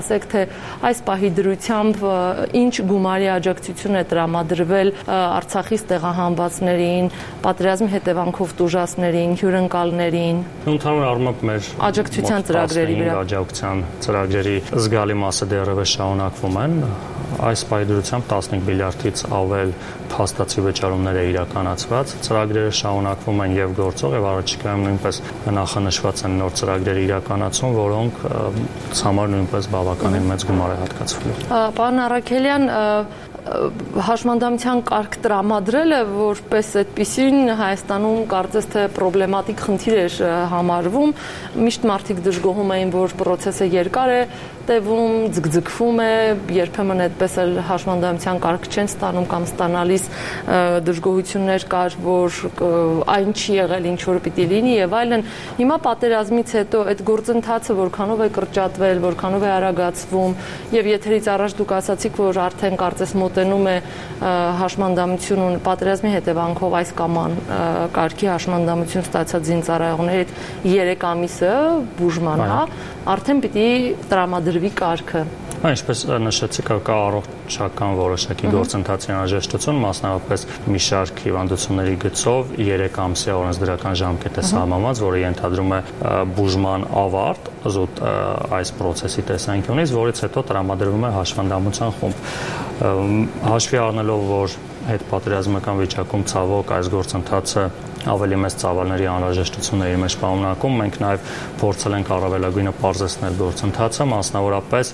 թե այս պահի դրությամբ ինչ գումարի աջակցություն է տրամադրվել Արցախից տեղահանվածներին, պատերազմի հետևանքով տուժածներին, հյուրընկալներին։ Ընդհանուր առմամբ մեր աջակցության ծրագրերի վրա աջակցության ծրագրերի զգալի մասը դեռևս շարունակվում են։ Այս պայդրությամբ տասնհինգ միլիարդից ավել փաստացի վճարումներ է իրականացված, ծրագրերը շարունակվում են եւ գործող եւ առաջիկայում նույնպես նախանշված են նոր ծրագրերի իրականացում, որոնք համար նույնպես բավականին մեծ գումար է հատկացվելու։ Պարոն Առաքելյան, հաշմանդամության կարգ տրամադրելը որպես այդպիսին Հայաստանում կարծես թե պրոբլեմատիկ խնդիր էր համարվում, միշտ մարդիկ դժգոհում էին, որ process-ը երկար է տևում, ձգձգվում է, երբեմն այդպես էլ հաշմանդամության կարգ չեն ստանում կամ ստանալիս դժգոհություններ կար, որ այն չի եղել ինչ որ պիտի լինի եւ այլն։ Հիմա պատերազմից հետո այդ գործընթացը որքանով է կրճատվել, որքանով է արագացվում եւ եթերից առաջ դուք ասացիք, որ արդեն կարծես մոտենում է հաշմանդամություն ու պատերազմի հետևանքով այս կաման կարգի հաշմանդամություն ստացած զինծառայողների երեք ամիսը բուժման, հա, արդեն պիտի տրամադրվի կարգը։ Ինչպես նշեցիք, կա առողջական որոշակի գործընթացի անհրաժեշտություն, մասնավորապես մի շարք հիվանդությունների գծով երեք ամսյա օրենսդրական ժամկետ է սահմանված, որը ենթադրում է բուժման ավարտ զուտ այս process-ի տեսանկյունից, որից հետո տրամադրվում է հաշվանդամության խումբ։ Հաշվի առնելով, որ հետպատերազմական վիճակում ցավոք այս գործընթացը ավելի մեծ ծավալների անհրաժեշտությունների մեջ պարունակում, մենք նաև փորձել ենք առավելագույնը պարզեցնել գործընթացը, մասնավորապես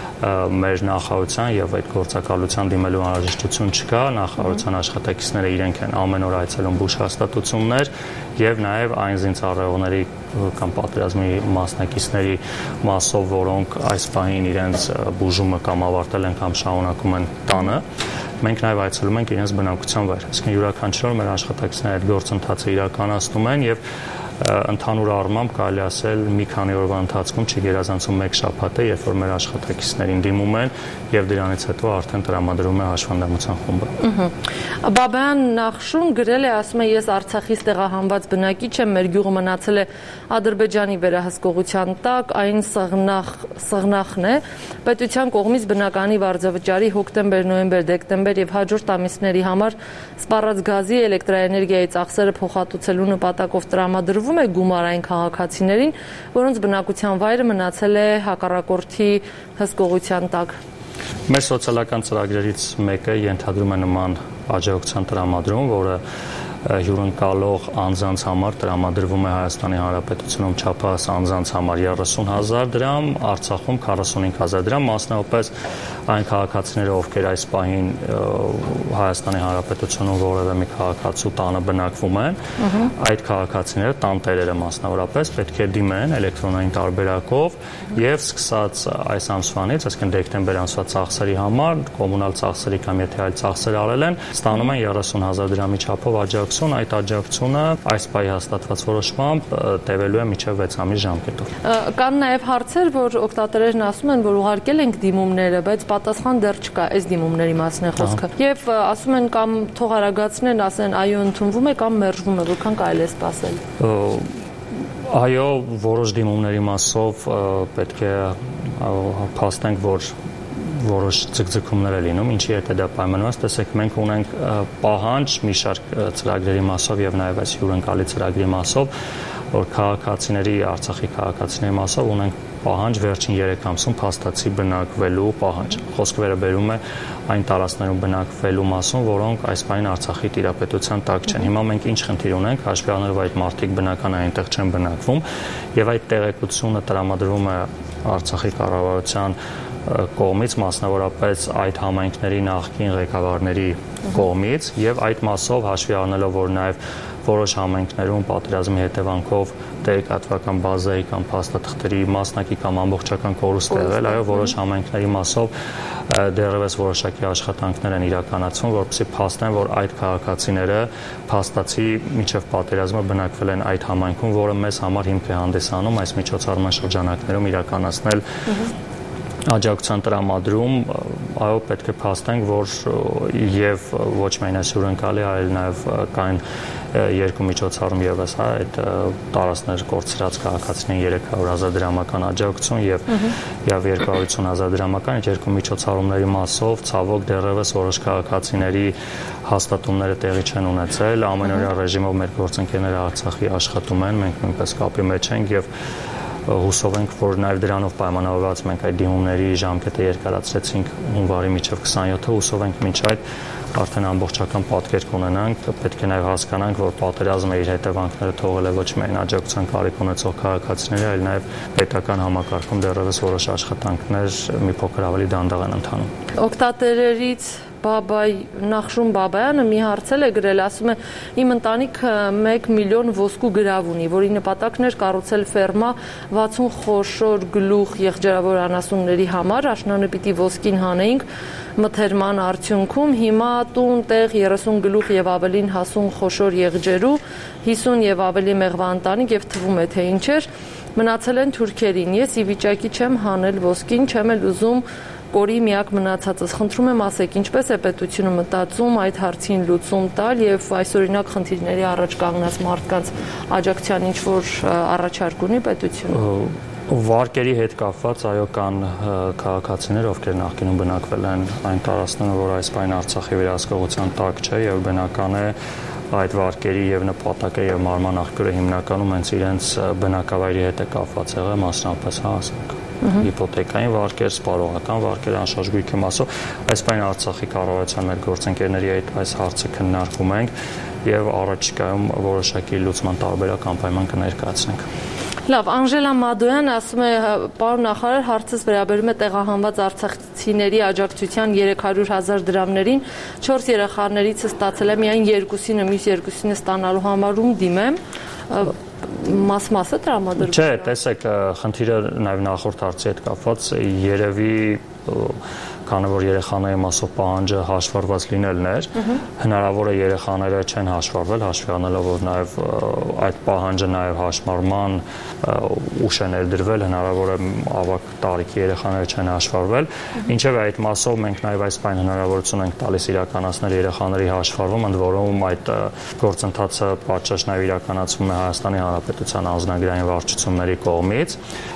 մեր նախարարության եւ այդ գործակալության դիմելու անհրաժեշտություն չկա, նախարարության աշխատակիցները իրենք են ամեն օր այցելում բուժ հաստատություններ եւ նաեւ այն զինծառայողների կամ պատերազմի մասնակիցների մասով, որոնք այս պահին իրենց բուժումը կամ ավարտել են կամ շարունակում են տանը, մենք նաև այցելում ենք իրենց բնակության վայր։ Այսինքն յուրաքանչյուր մեր աշխատակիցները այդ գործընթացը իրականացնում են եւ ընդհանուր առմամբ կարելի ասել մի քանի օրվա ընթացքում չգերազանցում մեկ շաբաթ է, երբ որ մեր աշխատակիցներին դիմում են եւ դրանից հետո արդեն տրամադրվում է հաշվանդամության խումբը։ Բաբայան Նախշուն գրել է, ասում է, ես Արցախից տեղահանված բնակիչ եմ, մեր գյուղը մնացել է Ադրբեջանի վերահսկողության տակ, այն սղնախ սղնախն է, պետության կողմից բնականի վարձավճարի հոկտեմբեր, նոյեմբեր, դեկտեմբեր եւ հաջորդ ամիսների համար սպառած գազի, էլեկտրաէներգիայի ծախսերը փոխհատուցելու նպատակով տրամադրվում է գումար այն քաղաքացիներին, որոնց բնակության վայրը մնացել է հակառակորդի հսկողության տակ։ Մեր սոցիալական ծրագրերից մեկը ենթադրում է նման աջակցության տրամադրում, որը հյուրընկալող անձանց համար տրամադրվում է Հայաստանի Հանրապետությունում չափահաս անձանց համար երեսուն հազար դրամ, Արցախում քառասունհինգ հազար դրամ, մասնավորապես այն քաղաքացիները, ովքեր այս պահին Հայաստանի Հանրապետությունում որևէ մի քաղաքացու տանը բնակվում են, այդ քաղաքացիները տանտերերը մասնավորապես պետք է դիմեն էլեկտրոնային տարբերակով եւ սկսած այս ամսվանից, այսինքն դեկտեմբեր ամսվա ծախսերի համար, կոմունալ ծախսերի կամ եթե այլ ծախսեր արել են, ստանում են երեսուն հազար դրամի չափով աջակցություն, այդ աջակցությունը այս պահի հաստատված որոշմամբ տևելու է մինչև վեց ամիս ժամկետով։ Կան նաև հարցեր, որ օգտատերերն ասում են, որ ուղարկել ենք դիմումները, բայց պատասխան դեռ չկա, այս դիմումների մասն է խոսքը։ Եվ ասում են կամ թող արագացնեն, ասեն այո ընդունվում է կամ մերժվում է, որքան կարելի է սպասել։ Այո, որոշ դիմումների մասով պետք է փաստենք, որ որոշ ձգձգումներ է լինում, ինչի հետ է դա պայմանավորված, տեսեք, մենք ունենք պահանջ մի շարք ծրագրերի մասով եւ նաեւ այս հյուրընկալի ծրագրի մասով, որ քաղաքացիների, Արցախի քաղաքացիների մասով ունենք պահանջ վերջին երեք ամսում փաստացի բնակվելու պահանջ։ Խոսքը վերաբերում է այն տարածքներում բնակվելու մասում, որոնք այս պահին Արցախի տիրապետության տակ չեն։ Հիմա մենք ինչ խնդիր ունենք, հաշվի առնելով այդ մարդիկ բնական այնտեղ չեն բնակվում եւ այդ տեղեկությունը տրամադրվում է Արցախի կառավարության կողմից, մասնավորապես այդ համայնքների նախկին ղեկավարների կողմից եւ այդ մասով հաշվի առնելով, որ նաեւ որոշ համայնքներում պատերազմի հետևանքով տեղեկատվական բազայի կամ փաստաթղթերի մասնակի կամ ամբողջական կորուստ է եղել, այո, որոշ համայնքների մասով դեռևս որոշակի աշխատանքներ են իրականացվում, որպեսզի փաստեն, որ այդ քաղաքացիները փաստացի մինչև պատերազմը բնակվել են այդ համայնքում, որը մեզ համար հիմք է հանդիսանում այս միջոցառման շրջանակներում իրականացնել աջակցության տրամադրում, այո, պետք է փաստենք, որ եւ ոչ միայն այս հյուրընկալի, այլ նաեւ կային երկու միջոցառում եւս, հա, այդ տարածքներ կորցրած քաղաքացիներին երեք հարյուր հազար դրամական աջակցություն եւ եւ երկու հարյուր ութսուն հազար դրամական, այդ երկու միջոցառումների մասով ցավոք դեռևս որոշ քաղաքացիների հաստատումները տեղի չեն ունեցել, ամենօրյա ռեժիմով մեր գործընկերները Արցախի աշխատում են, մենք նույնպես կապի մեջ ենք եւ հուսով ենք, որ նաև դրանով պայմանավորված մենք այդ դիմումների ժամկետը երկարացրեցինք հունվարի մինչև քսաներկու, հուսով ենք մինչ այդ արդեն ամբողջական պատկեր կունենանք, պետք է նաև հասկանանք, որ պատերազմը իր հետևանքները թողել է ոչ միայն աջակցության կարիք ունեցող քաղաքացիների, այլ նաև պետական համակարգում դեռևս որոշ աշխատանքներ մի փոքր ավելի դանդաղ են ընթանում։ Օգտատերերից Բաբայ Նախշում Բաբայանը մի հարցել է գրել, ասում է իմ ընտանիքը մեկ միլիոն ոսկու գրավ ունի, որի նպատակն էր կառուցել ֆերմա վաթսուն խոշոր գլուխ եղջերավոր անասունների համար, աշնանը պիտի ոսկին հանեինք մթերման արդյունքում, հիմա տուն տեղ երեսուն գլուխ եւ ավելին հասուն խոշոր եղջերու, հիսուն եւ ավելի մեղվա ընտանիք եւ թվում է թե ինչեր մնացել են թուրքերին, ես ի վիճակի չեմ հանել ոսկին, չեմ էլ ուզում կորի միակ մնացածս, խնդրում եմ ասեք, ինչպես է պետությունը մտածում այդ հարցին լուծում տալ եւ այսօրինակ խնդիրների առաջ կանգնած մարդկանց աջակցության ինչ որ առաջարկ ունի պետությունը։ Վարկերի հետ կապված այո կան քաղաքացիներ, ովքեր նախկինում բնակվել են այն տարածքներում, որ այս պայն Արցախի վերահսկողության տակ չէ եւ բնական է այդ վարկերի եւ նպատակը եւ մարման աղբյուրը հիմնականում հենց իրենց բնակավայրի հետ է կապված եղել, մասնավորապես հա ասենք հիպոթեկային վարկեր, սպառողական վարկեր, անշարժ գույքի մասով, այս պայն Արցախի կառավարության մեր գործընկերների հետ այս հարցը քննարկում ենք եւ առաջիկայում որոշակի լուծման տարբերակ անպայման կներկայացնենք։ Լավ, Անժելա Մադոյանը ասում է, պարոն նախարար, հարցս վերաբերում է տեղահանված արցախցիների աջակցության երեք հարյուր հազար դրամներին, չորս երեխաներից ստացել եմ միայն երկուսինը, մյուս երկուսինը ստանալու համար ում դիմեմ, մաս-մասը տրամադրվում։ Չէ, տեսեք, խնդիրը նաև նախորդ հարցի հետ կապված երևի քանի որ երեխաների մասով պահանջը հաշվառված լինելն էր, հնարավոր է երեխաները չեն հաշվառվել, հաշվի առնելով, որ նաև այդ պահանջը նաև հաշմարման ուշ է ներդրվել, հնարավոր է ավագ տարիքի երեխաները չեն հաշվառվել, ինչևէ այդ մասով մենք նաև այս բան հնարավորություն ենք տալիս իրականացնել երեխաների հաշվառում, ընդ որում այդ գործընթացը պատշաճ նաև իրականացվում է Հայաստանի Հանրապետության անձնագրային վարչությունների կողմից,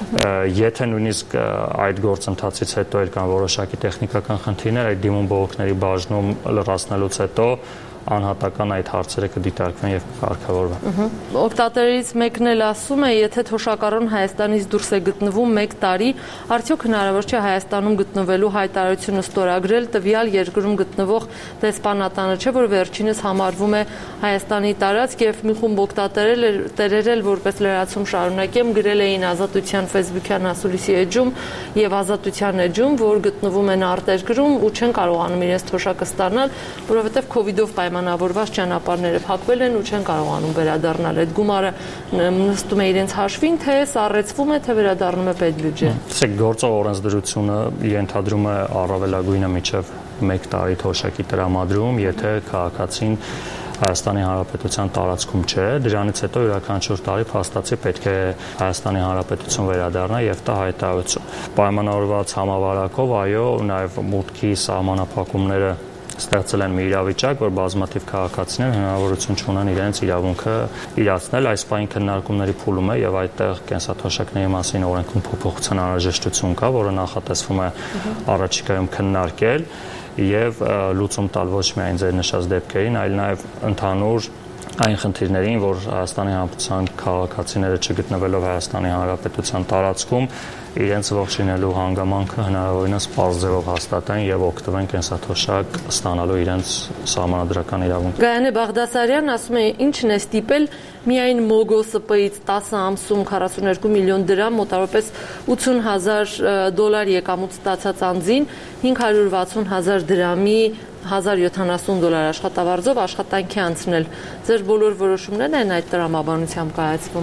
եթե նույնիսկ այդ գործընթացից հետո էր կան որոշակի տեխնիկական խնդիրներ, այդ դիմում բողոքների բաժնում լրացնելուց հետո անհատական այդ հարցերը կդիտարկվեն եւ կարգավորվեն։ Օգտատերից մեկն էլ ասում է, եթե թոշակառուն Հայաստանից դուրս է գտնվում մեկ տարի, արդյոք հնարավոր չէ Հայաստանում գտնվելու հայտարարությունը ստորագրել, տվյալ երկրում գտնվող դեսպանատանը չէ, որ վերջինս համարվում է Հայաստանի տարածք եւ մի խումբ օգտատերեր էլ որպես լրացում շարունակեմ գրել էին Ազատության Facebook-յան ասուլիսի էջում եւ Ազատության էջում, որ գտնվում են արտերկրում ու չեն կարողանում իրենց թոշակը ստանալ, որովհետեւ COVID-ով պայմանավորված ճանապարհները փակվել են ու չեն կարողանում վերադառնալ։ Այդ գումարը նստում է իրենց հաշվին, թե սառեցվում է, թե վերադառնում է պետբյուջե։ Տեսեք, գործող օրենսդրությունը ենթադրում է առավելագույնը մինչև մեկ տարի թոշակի տրամադրում, եթե քաղաքացին Հայաստանի Հանրապետության տարածքում չէ, դրանից հետո յուրաքանչյուր տարի փաստացի պետք է Հայաստանի Հանրապետություն վերադառնա եւ տա հայտարարություն։ Պայմանավորված համավարակով, այո, նաեւ մուտքի սահմանափակումները ստեղծել են մի իրավիճակ, որ բազմաթիվ քաղաքացիներ հնարավորություն չունեն իրենց իրավունքը իրացնել, այս պայն քննարկումների փուլում է եւ այդտեղ կենսաթոշակների մասին օրենքում փոփոխության անհրաժեշտություն կա, որը նախատեսվում է առաջիկայում քննարկել եւ լուծում տալ ոչ միայն ձեր նշած դեպքերին, այլ նաեւ ընդհանուր այն խնդիրներին, որ Հայաստանի Հանրապետության քաղաքացիները չգտնվելով Հայաստանի Հանրապետության տարածքում իրենց ողջունելու հանգամանքը հնարավորինս պարզ ձևով հաստատեն եւ օգտվեն կենսաթոշակ ստանալու իրենց սահմանադրական իրավունք։ Գայանե Բաղդասարյանն ասում է, ինչն է ստիպել միայն Մոգոսպ-ից տասը ամսում քառասունուերկու միլիոն դրամ, մոտավորապես ութսուն հազար դոլար եկամուտ ստացած անձին հինգ հարյուր վաթսուն հազար դրամի հազար յոթանասուն դոլար աշխատավարձով աշխատանքի անցնել։ Ձեր բոլոր որոշումներն են այդ տրամաբանությամբ կայացվում։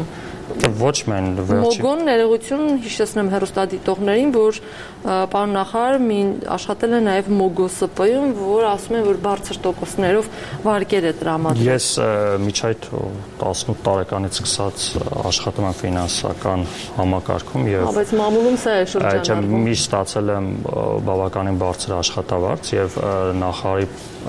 Ոչ մեն վերջի Մոգոն ներողություն հիշեցնեմ հեռուստադիտողներին, որ պարոն նախարար աշխատել է նաև Մոգո ՍՊ-ում, որ ասում են, որ բարձր տոկոսներով վարկեր է տրամադրել։ Ես միջայդ տասնութ տարեկանից սկսած աշխատում եմ ֆինանսական համակարգում եւ Բայց մամուլում սա է շրջանառվում։ Այո, միշտ ստացել եմ բավականին բարձր աշխատավարձ եւ նախարարի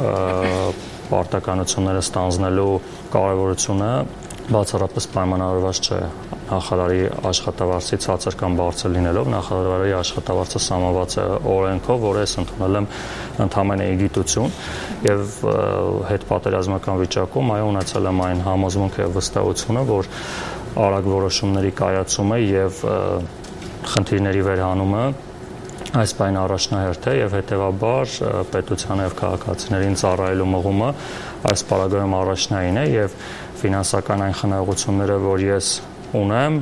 պարտականությունները ստանձնելու կարեւորությունը բացառապես պայմանավորված չէ նախարարի աշխատավարձի ցածր կամ բարձր լինելով, նախարարի աշխատավարձը սահմանված է օրենքով, որը ես ընդունել եմ ընդհանրապես գիտություն եւ հետպատերազմական վիճակում այո ունեցել եմ այն համոզմունքը եւ վստահությունը, որ արագ որոշումների կայացումը եւ խնդիրների վերհանումը այս բան առաջնահերթ է եւ հետեւաբար պետությանը եւ քաղաքացիներին ծառայելու մղումը այս պարագայում առաջնային է եւ ֆինանսական այն խնայողությունները, որ ես ունեմ,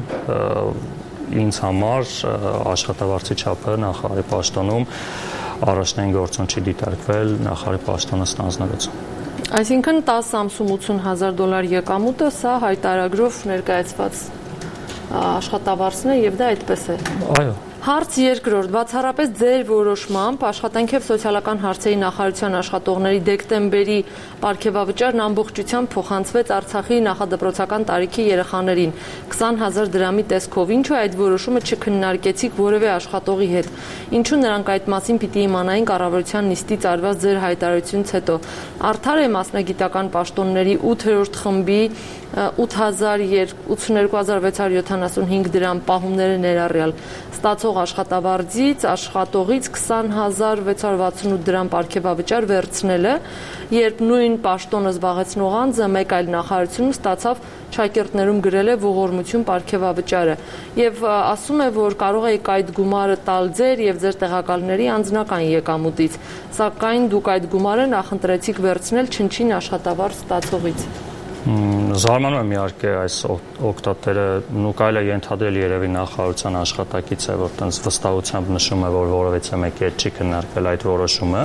ինձ համար աշխատավարձի չափը նախարարի պաշտոնում առաջնային գործոն չի դիտարկվել նախարարի պաշտոնը ստանձնելուց։ Այսինքն տասը ամսում ութուն հազար դոլար եկամուտը սա հայտարարագրով ներկայացված աշխատավարձն է եւ դա այդպես է։ Այո։ Հարց երկրորդ, բացառապես ձեր որոշմամբ աշխատանքի եւ սոցիալական հարցերի նախարարության աշխատողների դեկտեմբերի պարգևավճարն ամբողջությամբ փոխանցվեց Արցախի նախադպրոցական տարիքի երեխաներին քսան հազար դրամի տեսքով, ինչու այդ որոշումը չքննարկեցիք որևէ աշխատողի հետ։ Ինչու նրանք այդ մասին պիտի իմանային կառավարության նիստից արված ձեր հայտարարությունից հետո։ Արդար է մասնագիտական պաշտոնների ութերորդ խմբի ութ հազար ութսուներկու հազար վեց հարյուր յոթանասունհինգ դրամ պահումները ներառյալ ստացող աշխատավարձից աշխատողից քսան հազար վեց հարյուր վաթսունութ դրամ պարգևավճար վերցնելը, երբ նույն պաշտոնը զբաղեցնող անձը մեկ այլ նախարարությունում ստացավ շակերտներում գրել է ողորմություն պարգևավճարը եւ ասում է, որ կարող եք այդ գումարը տալ ձեր եւ ձեր տեղակալների անձնական եկամուտից, սակայն դուք այդ գումարը նախընտրեցիք վերցնել չնչին աշխատավարձ ստացողից։ Զարմանում եմ իհարկե այս օկտատերը ու կարելի է ենթադրել երևի նախարարության աշխատակից է, որ տենց վստահությամբ նշում է, որ որևէ մեկի հետ չի քննարկվել այդ որոշումը,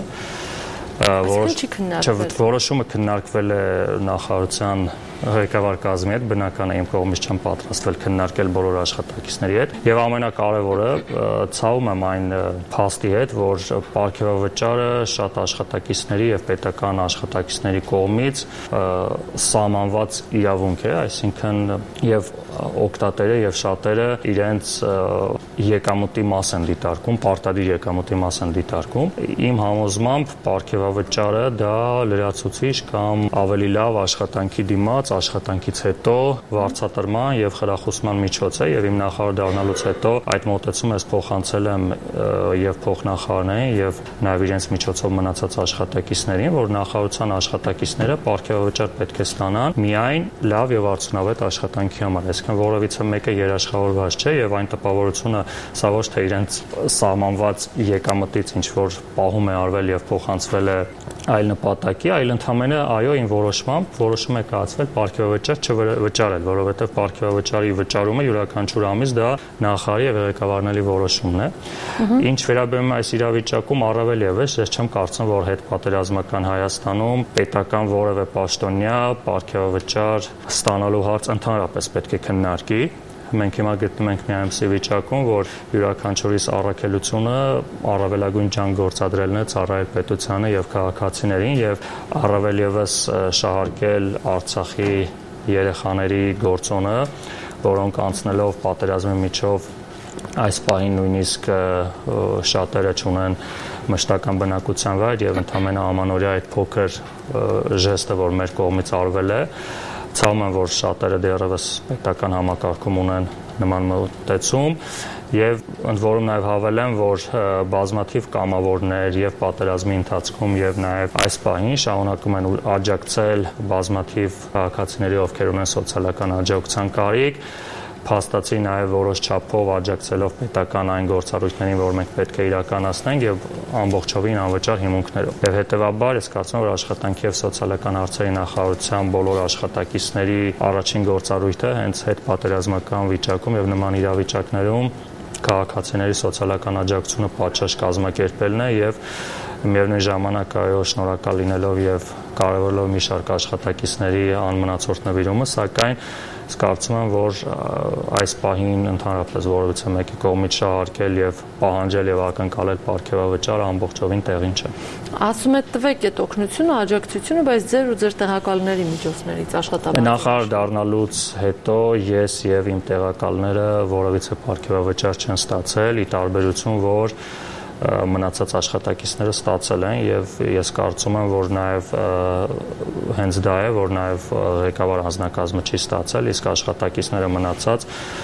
որոշումը քննարկվել է նախարարության ղեկավար կազմի հետ, բնական է իմ կողմից չեմ պատրաստվել քննարկել բոլոր աշխատակիցների հետ եւ ամենակարևորը ցավում եմ այն փաստի հետ, որ պարգևավճարը շատ աշխատակիցների եւ պետական աշխատակիցների կողմից սահմանված իրավունք է, այսինքն եւ օկտատերը եւ շատերը իրենց եկամուտի մաս են դիտարկում, պարտադիր եկամուտի մաս են դիտարկում։ Իմ համոզմամբ պարգևավճարը դա լրացուցիչ կամ ավելի լավ աշխատանքի դիմաց աշխատանքից հետո վարձատրման եւ խրախուսման միջոց է եւ իմ նախարար դառնալուց հետո այդ մոտեցումը ես փոխանցել եմ եւ փոխնախարարներին եւ նաեւ իրենց միջոցով մնացած աշխատակիցներին, որ նախարարության աշխատակիցները պարգևավճար պետք է ստանան միայն լավ եւ արդյունավետ աշխատանքի համար, այսինքն որևիցե մեկը երաշխավորված չէ եւ այն տպավորությունը սա ոչ թե իրենց սահմանված եկամտից ինչ որ պահում է արվել եւ փոխանցվել է այլ նպատակի, այլ ընդհանրապես այո, ին որոշմամբ որոշում է կայացվել պարգևավճար չվճարել, որովհետև պարգևավճարի վճարումը յուրաքանչյուր ամիս դա նախարարի եւ ղեկավարների որոշումն է։ Ինչ վերաբերում է այս իրավիճակում առավել եւս, ես չեմ կարծում, որ հետպատերազմական Հայաստանում պետական որևէ պաշտոնյա պարգևավճար ստանալու հարց ընդհանրապես պետք է քննարկի։ Մենք հիմա գտնվում ենք մի այնպիսի վիճակում, որ յուրաքանչյուրիս առաքելությունը առավելագույն ջանք գործադրելն է ծառայել պետությանը եւ քաղաքացիներին եւ առավել եւս շահարկել Արցախի երեխաների գործոնը, որոնք անցնելով պատերազմի միջով այս պահին նույնիսկ շատերը չունեն մշտական բնակության վայր եւ ընդհանրապես ամանորյա այդ փոքր ժեստը, որ մեր կողմից արվել է, ցավում եմ, որ շատերը դեռևս պետական համակարգում ունեն նման մոտեցում եւ ընդ որում նաեւ հավելեմ, որ բազմաթիվ կամավորներ եւ պատերազմի ընթացքում եւ նաեւ այս պահին շարունակում են աջակցել բազմաթիվ քաղաքացիների, ովքեր ունեն սոցիալական աջակցության կարիք, փաստացի նաև որոշ չափով աջակցելով պետական այն գործառույթներին, որ մենք պետք է իրականացնենք եւ ամբողջովին անվճար հիմունքներով։ Եվ հետեւաբար ես կարծում եմ, որ աշխատանքի եւ սոցիալական հարցերի նախարարության բոլոր աշխատակիցների առաջին գործառույթը հենց հետպատերազմական վիճակում եւ նման իրավիճակներում քաղաքացիների սոցիալական աջակցությունը պատշաճ կազմակերպելն է եւ Միևնույն ժամանակ այո շնորհակալ լինելով եւ կարևորելով մի շարք աշխատակիցների անմնացորդ նվիրումը, սակայն կարծում եմ, որ այս պահին ընդհանրապես որևիցե մեկի կողմից շահարկել եւ պահանջել եւ ակնկալել պարգևավճարը ամբողջովին տեղին չէ։ Ասում եք տվեք այդ օգնությունը, աջակցությունը, բայց ձեր ու ձեր տեղակալների միջոցներից աշխատավարձ։ Նախարար դառնալուց հետո ես եւ իմ տեղակալները որևիցե պարգևավճար չեն ստացել, ի տարբերություն որ մնացած աշխատակիցները ստացել են եւ ես կարծում եմ, որ նաեւ հենց դա է, որ նաեւ ղեկավար անձնակազմը չի ստացել, իսկ աշխատակիցները մնացած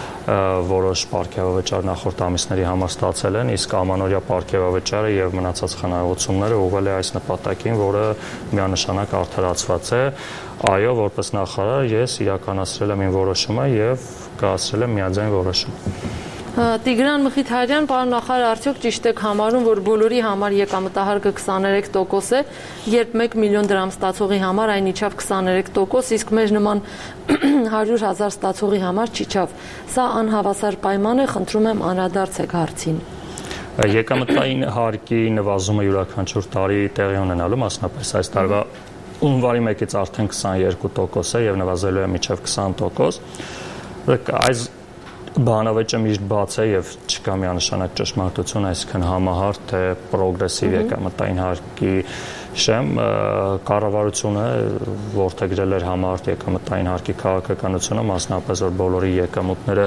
որոշ պարգևավճար նախորդ ամիսների համար ստացել են, իսկ ամանորյա պարգևավճարը եւ մնացած խնայողությունները ուղղել է այս նպատակին, որը միանշանակ արդարացված է։ Այո, որպես նախարար ես իրականացրել եմ իմ որոշումը եւ կայացրել եմ միաձայն որոշում։ Տիգրան Մխիթարյան, պարոն նախարար, արդյոք ճիշտ եք համարում, որ բոլորի համար եկամտահարկը քսաներեք տոկոս է, երբ մեկ միլիոն դրամ ստացողի համար այն իջավ քսաներեք տոկոս, իսկ մեր նման հարյուր հազար ստացողի համար չիջավ։ Սա անհավասար պայման է, խնդրում եմ անդրադարձեք հարցին։ Եկամտային հարկի նվազումը յուրաքանչյուր տարի տեղի ունենալու, մասնապես այս տարվա հունվարի մեկից արդեն քսաներկու տոկոս է եւ նվազելու է մինչեւ քսան տոկոս։ Այս բանավեճը միշտ բաց է եւ չկա միանշանակ ճշմարտություն, այսինքն համահար թե պրոգրեսիվ եկամտային հարկի շեմ կառավարությունը որդեգրել էր համահարթ եկամտային հարկի քաղաքականությունը, մասնապես որ բոլորի եկամուտները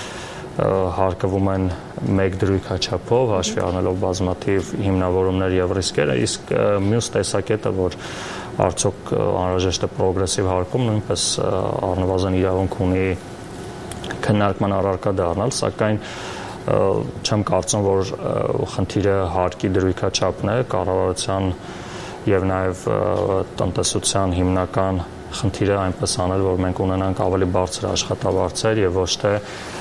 հարկվում են մեկ դրույքաչափով, հաշվի առնելով բազմաթիվ հիմնավորումներ եւ ռիսկերը, իսկ մյուս տեսակետը, որ արդյոք անհրաժեշտ է պրոգրեսիվ հարկում, նույնպես առնվազն իրավունք ունի քննարկման առարկա դառնալ, սակայն չեմ կարծում, որ խնդիրը հարկի դրույքաչափն է, կառավարության եւ նաեւ տնտեսության հիմնական խնդիրը այնպես անել, որ մենք ունենանք ավելի բարձր աշխատավարձեր եւ ոչ թե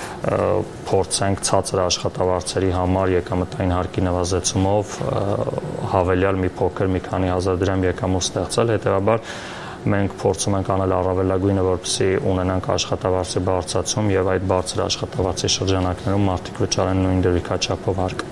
փորձենք ցածր աշխատավարձերի համար եկամտային հարկի նվազեցումով հավելյալ մի փոքր մի քանի հազար դրամ եկամուտ ստեղծել, հետեւաբար մենք փորձում ենք անել առավելագույնը, որպեսզի ունենանք աշխատավարձի բարձրացում եւ այդ բարձր աշխատավարձի շրջանակներում մարդիկ վճարեն նույն դրույքաչափով հարկ։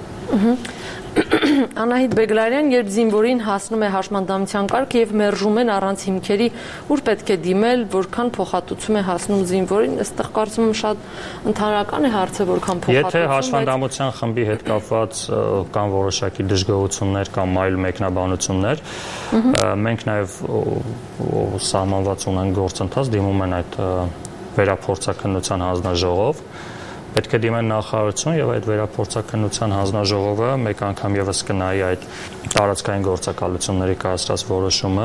Անահիտ Բեգլարյան, երբ զինվորին հասնում է հաշմանդամության կարգ եւ մերժում են առանց հիմքերի, ուր պետք է դիմել, որքան փոխհատուցում է հասնում զինվորին, այստեղ կարծում եմ շատ ընդհանրական է հարցը, որքան փոխհատուցում։ Եթե հաշմանդամության խմբի հետ կապված կան որոշակի դժգոհություններ կամ այլ մեկնաբանություններ, մենք նաեւ սահմանված ունենք գործընթաց, դիմում են այդ վերափորձաքննության հանձնաժողով, պետք է դիմեն նախարարություն եւ այդ վերափորձաքննության հանձնաժողովը մեկ անգամ եւս կնայի այդ տարածքային գործակալությունների կայացրած որոշումը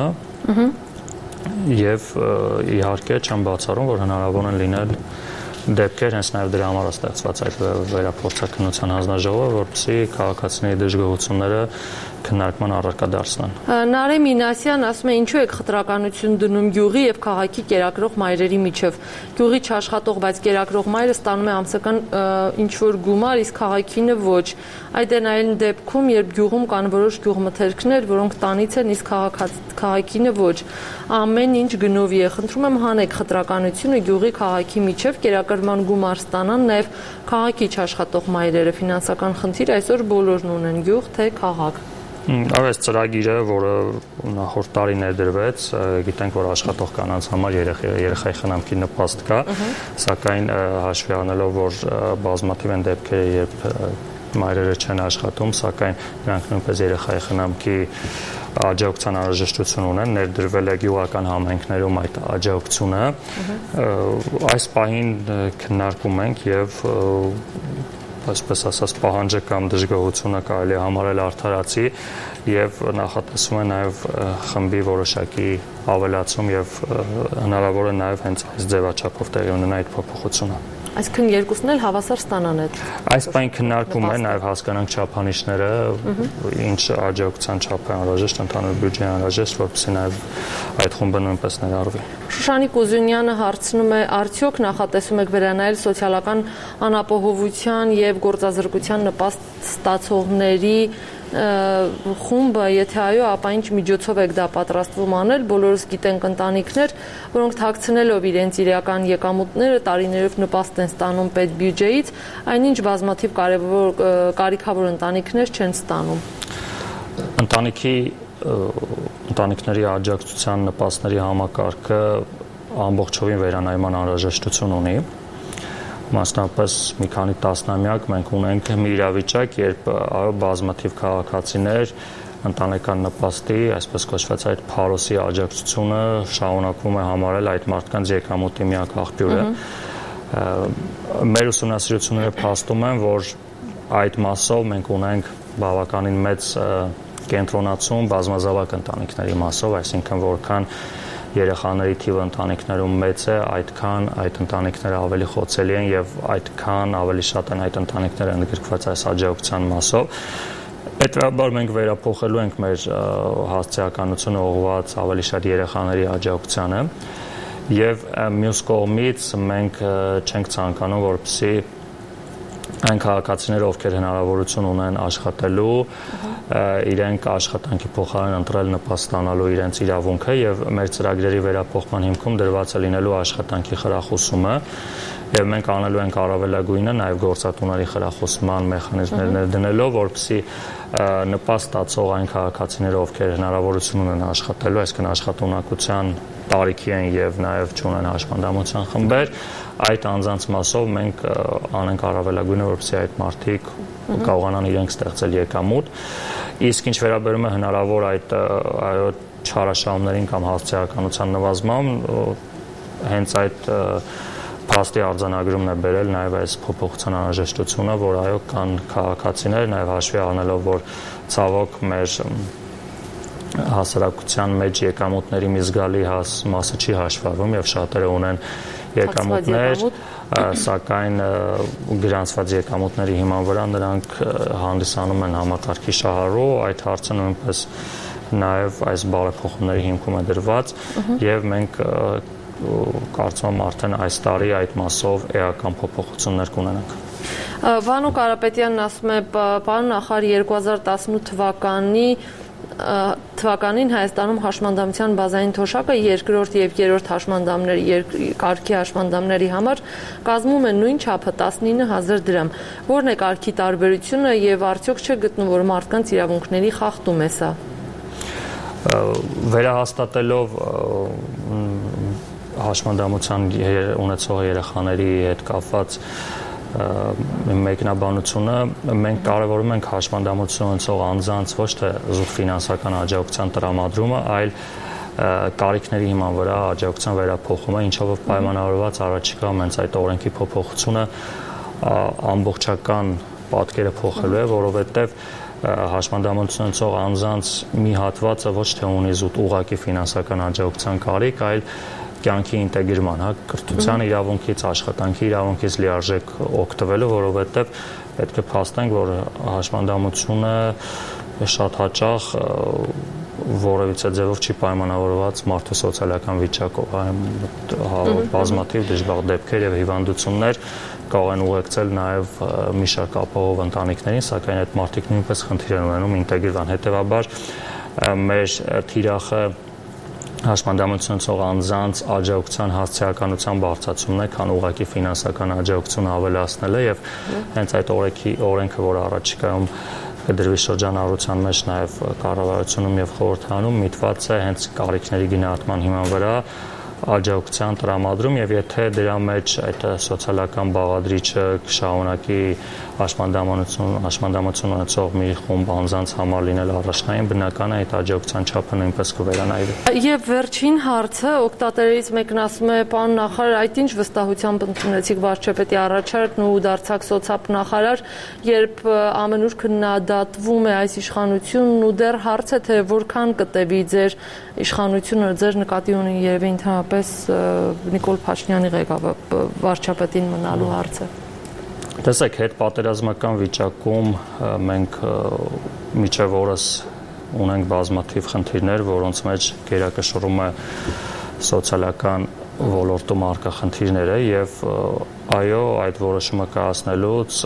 եւ իհարկե չեմ բացառում, որ հնարավոր են լինել դեպքեր, հենց նաեւ դրա համար է ստեղծված այդ վերափորձաքննության հանձնաժողովը, որպեսզի քաղաքացիների դժգոհությունները քննարկման առարկա դարձնան։ Նարե Մինասյան ասում է, ինչու եք խտրականություն դնում գյուղի եւ քաղաքի կերակրող մայրերի միջև։ Գյուղի չաշխատող, բայց կերակրող մայրը ստանում է ամսական ինչ որ գումար, իսկ քաղաքինը ոչ։ Այդ են այլ դեպքում, երբ գյուղում կան որոշ գյուղմթերքներ, որոնք տանից են, իսկ քաղաքինը ոչ։ Ամեն ինչ գնովի է։ Խնդրում եմ հանեք խտրականությունը գյուղի քաղաքի միջև, կերակրման գումար ստանան նաեւ քաղաքի չաշխատող մայրերը։ Ֆինանսական խնդիր այսօր բոլորն ունեն, գյուղ թե քաղաք։ Այս ծրագիրը, որը նախորդ տարի ներդրվեց, գիտենք, որ աշխատող կանանց համար երեխայի խնամքի նպաստ կա, սակայն հաշվի առնելով, որ բազմաթիվ են դեպքերը, երբ մայրերը չեն աշխատում, սակայն նրանք նույնպես երեխայի խնամքի աջակցության անհրաժեշտություն ունեն, ներդրվել է գյուղական համայնքներում այդ աջակցությունը։ Այս պահին քննարկում ենք եւ այսպես ասած պահանջը կամ դժգոհությունը կարելի է համարել արդարացի եւ նախատեսվում է նաեւ խմբի որոշակի ավելացում եւ հնարավոր է նաեւ հենց այս ձևաչափով տեղի ունենա այդ փոփոխությունը։ Այսինքն երկուսն էլ հավասար ստանան այդ։ Այս պայն քննարկում է նաեւ հասկանանք չափանիշները, ինչ աջակցության չափ է անհրաժեշտ, ընդհանուր բյուջե անհրաժեշտ, որպեսզի նաեւ այդ խումբը նույնպես ներառվի։ Շուշանիկ Ուզունյանը հարցնում է, արդյոք նախատեսում եք վերանայել սոցիալական անապահովության եւ գործազրկության նպաստ ստացողների խումբը, եթե այո, ապա ինչ միջոցով եք դա պատրաստվում անել, բոլորս գիտենք ընտանիքներ, որոնք թաքցնելով իրենց իրական եկամուտները տարիներով նպաստ են ստանում պետբյուջեից, այնինչ բազմաթիվ կարևոր կարիքավոր ընտանիքներ չեն ստանում։ ընտանիքի ընտանիքների աջակցության նպաստների համակարգը ամբողջովին վերանայման անհրաժեշտություն ունի։ Մասնավորապես մի քանի տասնամյակ մենք ունենք մի իրավիճակ, երբ բազմաթիվ քաղաքացիներ ընտանեկան նպաստի, այսպես կոչված այդ փարոսի աջակցությունը շարունակվում է համարել այդ մարդկանց եկամուտի միակ աղբյուրը։ Մեր ուսումնասիրությունները փաստում են, որ այդ մասով մենք ունենք բավականին մեծ կենտրոնացում բազմազավակ ընտանիքների մասով, այսինքն որքան երեխաների թիվը ընտանիքներում մեծ է, այդքան այդ ընտանիքները ավելի խոցելի են եւ այդքան ավելի շատ են այդ ընտանիքները ընդգրկված այս աջակցության մասով։ Հետևաբար մենք վերափոխելու ենք մեր հասցեականությունը ուղղված ավելի շատ երեխաների աջակցությանը եւ մյուս կողմից մենք չենք ցանկանում, որպեսզի այն քաղաքացիները, ովքեր հնարավորություն ունեն աշխատելու, իրենք աշխատանքի փոխարեն ընտրել նպաստ ստանալու իրենց իրավունքը եւ մեր ծրագրերի վերափոխման հիմքում դրված է լինելու աշխատանքի խրախուսումը եւ մենք անելու ենք առավելագույնը նաեւ գործատուների խրախուսման մեխանիզմներ ներդնելով, որպեսզի նպաստ ստացող այն քաղաքացիները, ովքեր հնարավորություն ունեն աշխատելու, այսինքն աշխատունակության տարիքի են եւ նաեւ չունեն հաշմանդամության խմբեր, այդ անձանց մասով մենք անենք առավելագույնը, որպեսզի այդ մարդիկ կարողանան իրենք ստեղծել եկամուտ։ Իսկ ինչ վերաբերում է հնարավոր այդ այո չարաշահումներին կամ հասցեականության նվազման, հենց այդ փաստի արձանագրումն է բերել նաև այս փոփոխության անհրաժեշտությունը, որ այո կան քաղաքացիներ, նաև հաշվի առնելով, որ ցավոք մեր հասարակության մեջ եկամուտների մի զգալի մասը չի հաշվառվում եւ շատերը ունեն եկամուտներ, սակայն գրանցված եկամուտների հիման վրա նրանք հանդիսանում են համակարգի շահառու, այդ հարցը նույնպես նաև այս բարեփոխումների հիմքում է դրված եւ մենք կարծում եմ արդեն այս տարի այդ մասով էական փոփոխություններ կունենանք։ Վանո Կարապետյանն ասում է, պարոն նախարար, երկու հազար տասնութ թվականի թվականին Հայաստանում հաշմանդամության բազային թոշակը երկրորդ եւ երրորդ հաշմանդամների կարգի հաշմանդամների համար կազմում է նույն չափը տասնինը հազար դրամ։ Որն է կարգի տարբերությունը եւ արդյոք չէ գտնում, որ մարդկանց իրավունքների խախտում է սա։ Վերահաստատելով հաշմանդամության ունեցող երեխաների հետ կապված մեկնաբանությունը, մենք կարևորում ենք հաշմանդամություն ունեցող անձանց ոչ թե զուտ ֆինանսական աջակցության տրամադրումը, այլ կարիքների հիման վրա աջակցության վերափոխումը, ինչով պայմանավորված առաջիկայում հենց այդ օրենքի փոփոխությունը ամբողջական պատկերը փոխելու է, որովհետև հաշմանդամություն ունեցող անձանց մի հատվածը ոչ թե ունի զուտ ուղղակի ֆինանսական աջակցության կարիք, այլ կյանքի ինտեգրման, հա, կրթության իրավունքից, աշխատանքի իրավունքից լիարժեք օգտվելու, որովհետև պետք է փաստենք, որ հաշմանդամությունը շատ հաճախ որևիցե ձևով չի պայմանավորված մարդու սոցիալական վիճակով, հա, բազմաթիվ դժբախտ դեպքեր եւ հիվանդություններ կարող են ուղեկցել նաեւ մի շարք ապահով ընտանիքներին, սակայն այդ մարդիկ նույնպես խնդիր են ունենում ինտեգրվան։ Հետեւաբար մեր թիրախը հաշմանդամություն ունեցող անձանց աջակցության հասցեականության բարձրացումն է, քան ուղղակի ֆինանսական աջակցությունը ավելացնելը եւ հենց այդ օրենքի օրենքը, որը առաջիկայում կդրվի շրջանառության մեջ նաեւ կառավարությունում եւ խորհրդանում միտված է հենց կարիքների գնահատման հիման վրա աջակցության տրամադրում եւ եթե դրա մեջ այդ սոցիալական բաղադրիչը կշարունակի հաշմանդամություն հաշմանդամություն ունեցող մի խումբ անձանց համար լինել առաջնային, բնական է այդ աջակցության չափը նույնպես կվերանայվի։ Եվ վերջին հարցը օգտատերերից մեկն ասում է, պարոն նախարար, այդ ինչ վստահությամբ ընդունեցիք վարչապետի առաջարկն ու դարձաք սոցիալ-նախարար, երբ ամենուր քննադատվում է այս իշխանությունն ու դեռ հարց է թե որքան կտևի ձեր իշխանությունը, ձեր նկատի ունի երևի ընդհանրապես Նիկոլ Փաշինյանի ղեկավար վարչապետին մնալու հարցը։ Տեսեք, հետ պատերազմական վիճակում մենք միջև օրս ունենք բազմաթիվ խնդիրներ, որոնց մեջ գերակշռում է սոցիալական ոլորտում առկա խնդիրները եւ այո, այդ որոշումը կայացնելուց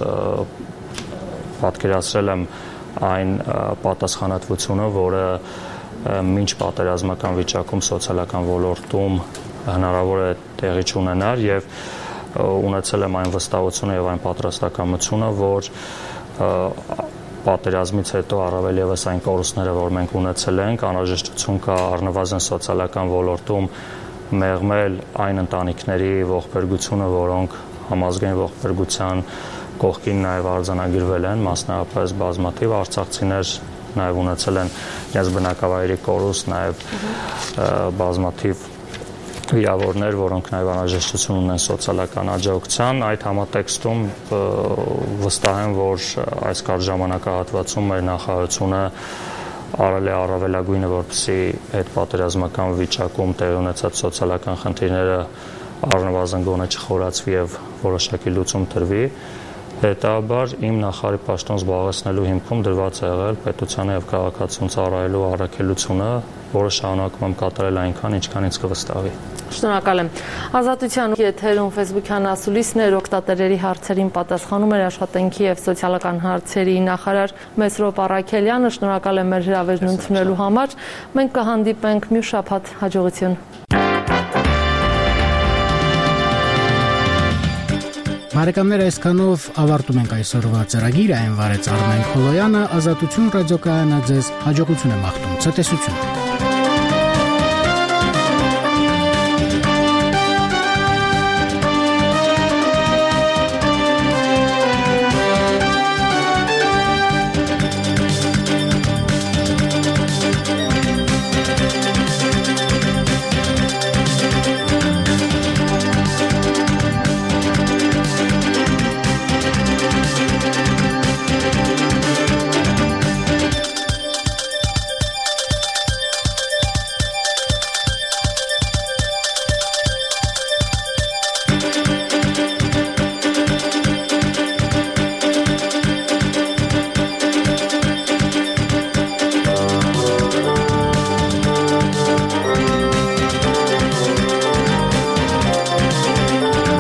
պատկերացրել եմ այն պատասխանատվությունը, որը մինչ պատերազմական վիճակում սոցիալական ոլորտում հնարավոր է տեղի չունենար եւ ունեցել եմ այն վստահությունը եւ այն պատրաստակամությունը, որ պատերազմից հետո առավել եւս այն կորուստները, որ մենք ունեցել ենք, անհրաժեշտություն կա առնվազն սոցիալական ոլորտում մեղմել այն ընտանիքների ողբերգությունը, որոնք համազգային ողբերգության կողքին նաև արձանագրվել են, մասնավորապես բազմաթիվ արցախցիներ նաև ունեցել են իրենց բնակավայրի կորուստ, նաև բազմաթիվ վիրավորներ, որոնք նաև անհրաժեշտություն ունեն սոցիալական աջակցության։ Այդ համատեքստում վստահ եմ, որ այս կարճ ժամանակահատվածում մեր նախարարությունը արել է առավելագույնը, որպեսզի այդ պատերազմական վիճակում տեղի ունեցած սոցիալական խնդիրները առնվազն գոնե չխորացվի եւ որոշակի լուծում տրվի։ Հետաբար իմ նախարարի պաշտոն զբաղեցնելու հիմքում դրված է եղել պետությանը եւ քաղաքացուն ծառայելու առաքելությունը, որը շարունակում եմ կատարել այնքան, ինչքան ինձ կվստահի։ Շնորհակալ եմ։ Ազատության եթերում Facebook-յան ասուլիսն էր, օգտատերերի հարցերին պատասխանում էր աշխատանքի եւ սոցիալական հարցերի նախարար Մեսրոպ Առաքելյանը։ Շնորհակալ եմ մեր հրավերն ընդունելու համար։ Մենք կհանդիպենք մյուս շաբաթ, հաջողություն։ Բարեկամներ, այսքանով ավարտում ենք այսօրվա ծրագիրը, այն վարեց Արմեն Խոլոյանը, Ազատություն ռադիոկայանը ձեզ հաջողություն եմ մաղթում, ցտեսություն։